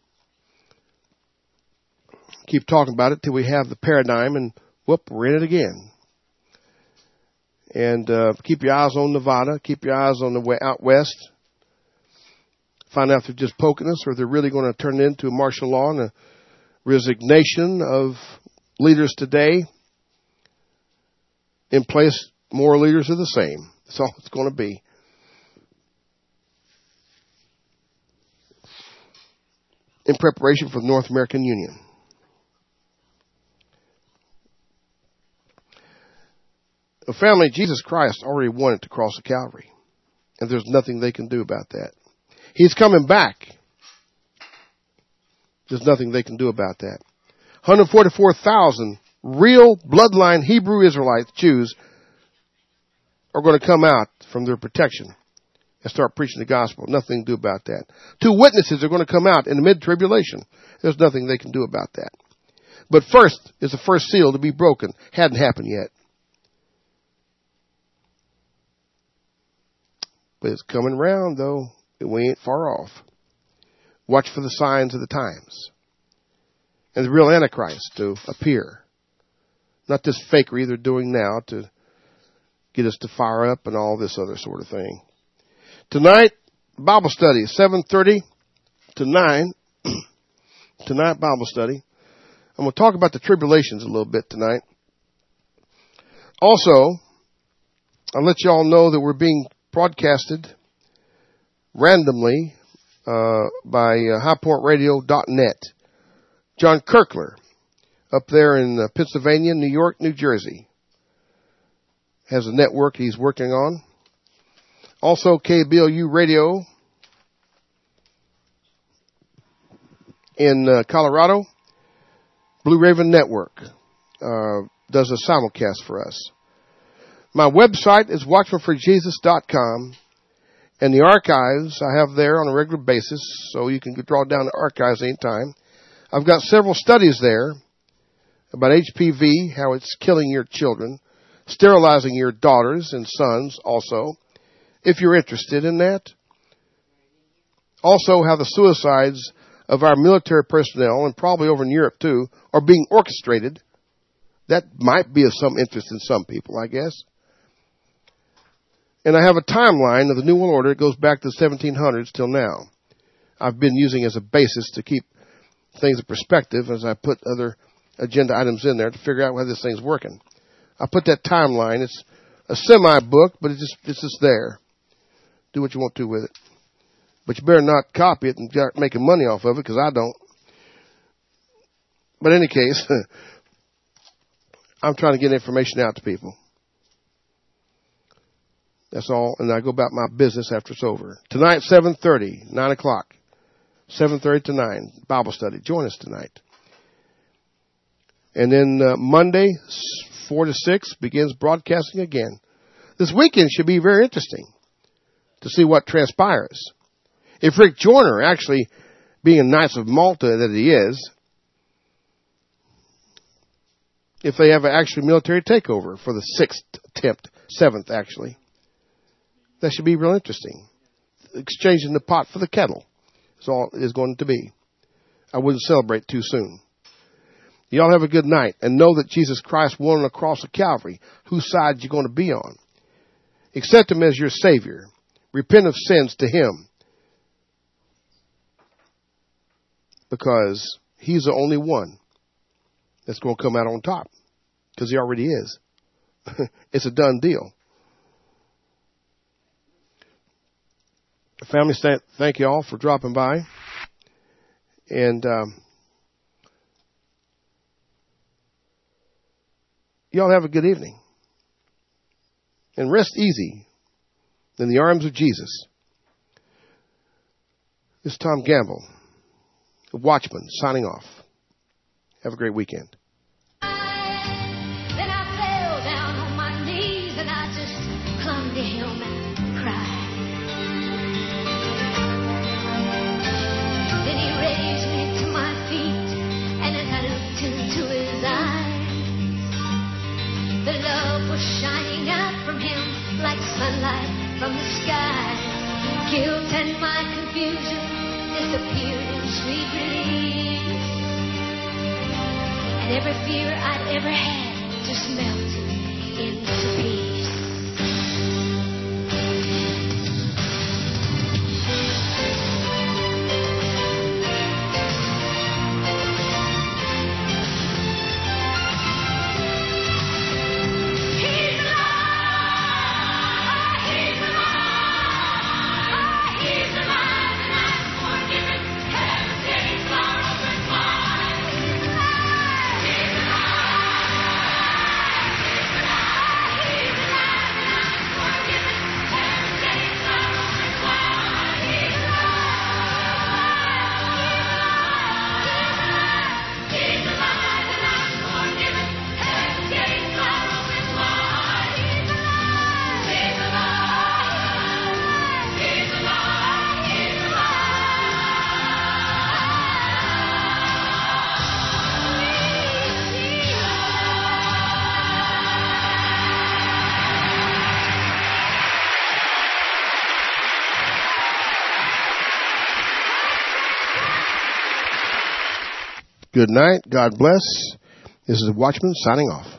Keep talking about it till we have the paradigm, and whoop, we're in it again. And keep your eyes on Nevada. Keep your eyes on the way out west. Find out if they're just poking us or they're really going to turn it into a martial law and a resignation of leaders today. In place, more leaders are the same. That's all it's going to be. In preparation for the North American Union. The family, Jesus Christ already wanted to cross the Calvary. And there's nothing they can do about that. He's coming back. There's nothing they can do about that. 144,000 real bloodline Hebrew Israelites, Jews, are going to come out from their protection and start preaching the gospel. Nothing to do about that. 2 witnesses are going to come out in the mid-tribulation. There's nothing they can do about that. But first is the first seal to be broken. Hadn't happened yet. But it's coming around, though. We ain't far off. Watch for the signs of the times. And the real Antichrist to appear. Not this fakery they're doing now to get us to fire up and all this other sort of thing. Tonight, Bible study, 7:30 to 9. Tonight, Bible study. I'm going to talk about the tribulations a little bit tonight. Also, I'll let you all know that we're being broadcasted randomly by highpointradio.net. John Kirkler, up there in Pennsylvania, New York, New Jersey, has a network he's working on. Also, KBLU Radio in Colorado. Blue Raven Network does a simulcast for us. My website is watchmanforjesus.com, and the archives I have there on a regular basis, so you can draw down the archives anytime. I've got several studies there about HPV, how it's killing your children, sterilizing your daughters and sons also, if you're interested in that. Also, how the suicides of our military personnel, and probably over in Europe too, are being orchestrated. That might be of some interest in some people, I guess. And I have a timeline of the New World Order. It goes back to the 1700s till now. I've been using as a basis to keep things in perspective as I put other agenda items in there to figure out how this thing's working. I put that timeline. It's a semi-book, but it's just there. Do what you want to with it. But you better not copy it and start making money off of it, because I don't. But in any case, I'm trying to get information out to people. That's all. And I go about my business after it's over. Tonight, 7:30, 9 o'clock. 7:30 to 9, Bible study. Join us tonight. And then Monday, 4 to 6, begins broadcasting again. This weekend should be very interesting to see what transpires. If Rick Joyner, actually being a Knights of Malta that he is, if they have an actual military takeover for the 6th attempt, 7th actually, that should be real interesting. Exchanging the pot for the kettle is all it is going to be. I wouldn't celebrate too soon. Y'all have a good night, and know that Jesus Christ won on the cross of Calvary. Whose side you going to be on? Accept Him as your Savior. Repent of sins to Him, because He's the only one that's going to come out on top, because He already is. It's a done deal. Family, thank you all for dropping by. And y'all have a good evening. And rest easy in the arms of Jesus. This is Tom Gamble, the Watchman, signing off. Have a great weekend. Then I fell down on my knees and I just clung to Him and cried. Then He raised me to my feet and as I looked into His eyes, the love was shining out from Him like sunlight from the sky. Guilt and my confusion disappeared in sweet release, and every fear I'd ever had just melted into peace. Good night. God bless. This is the Watchman signing off.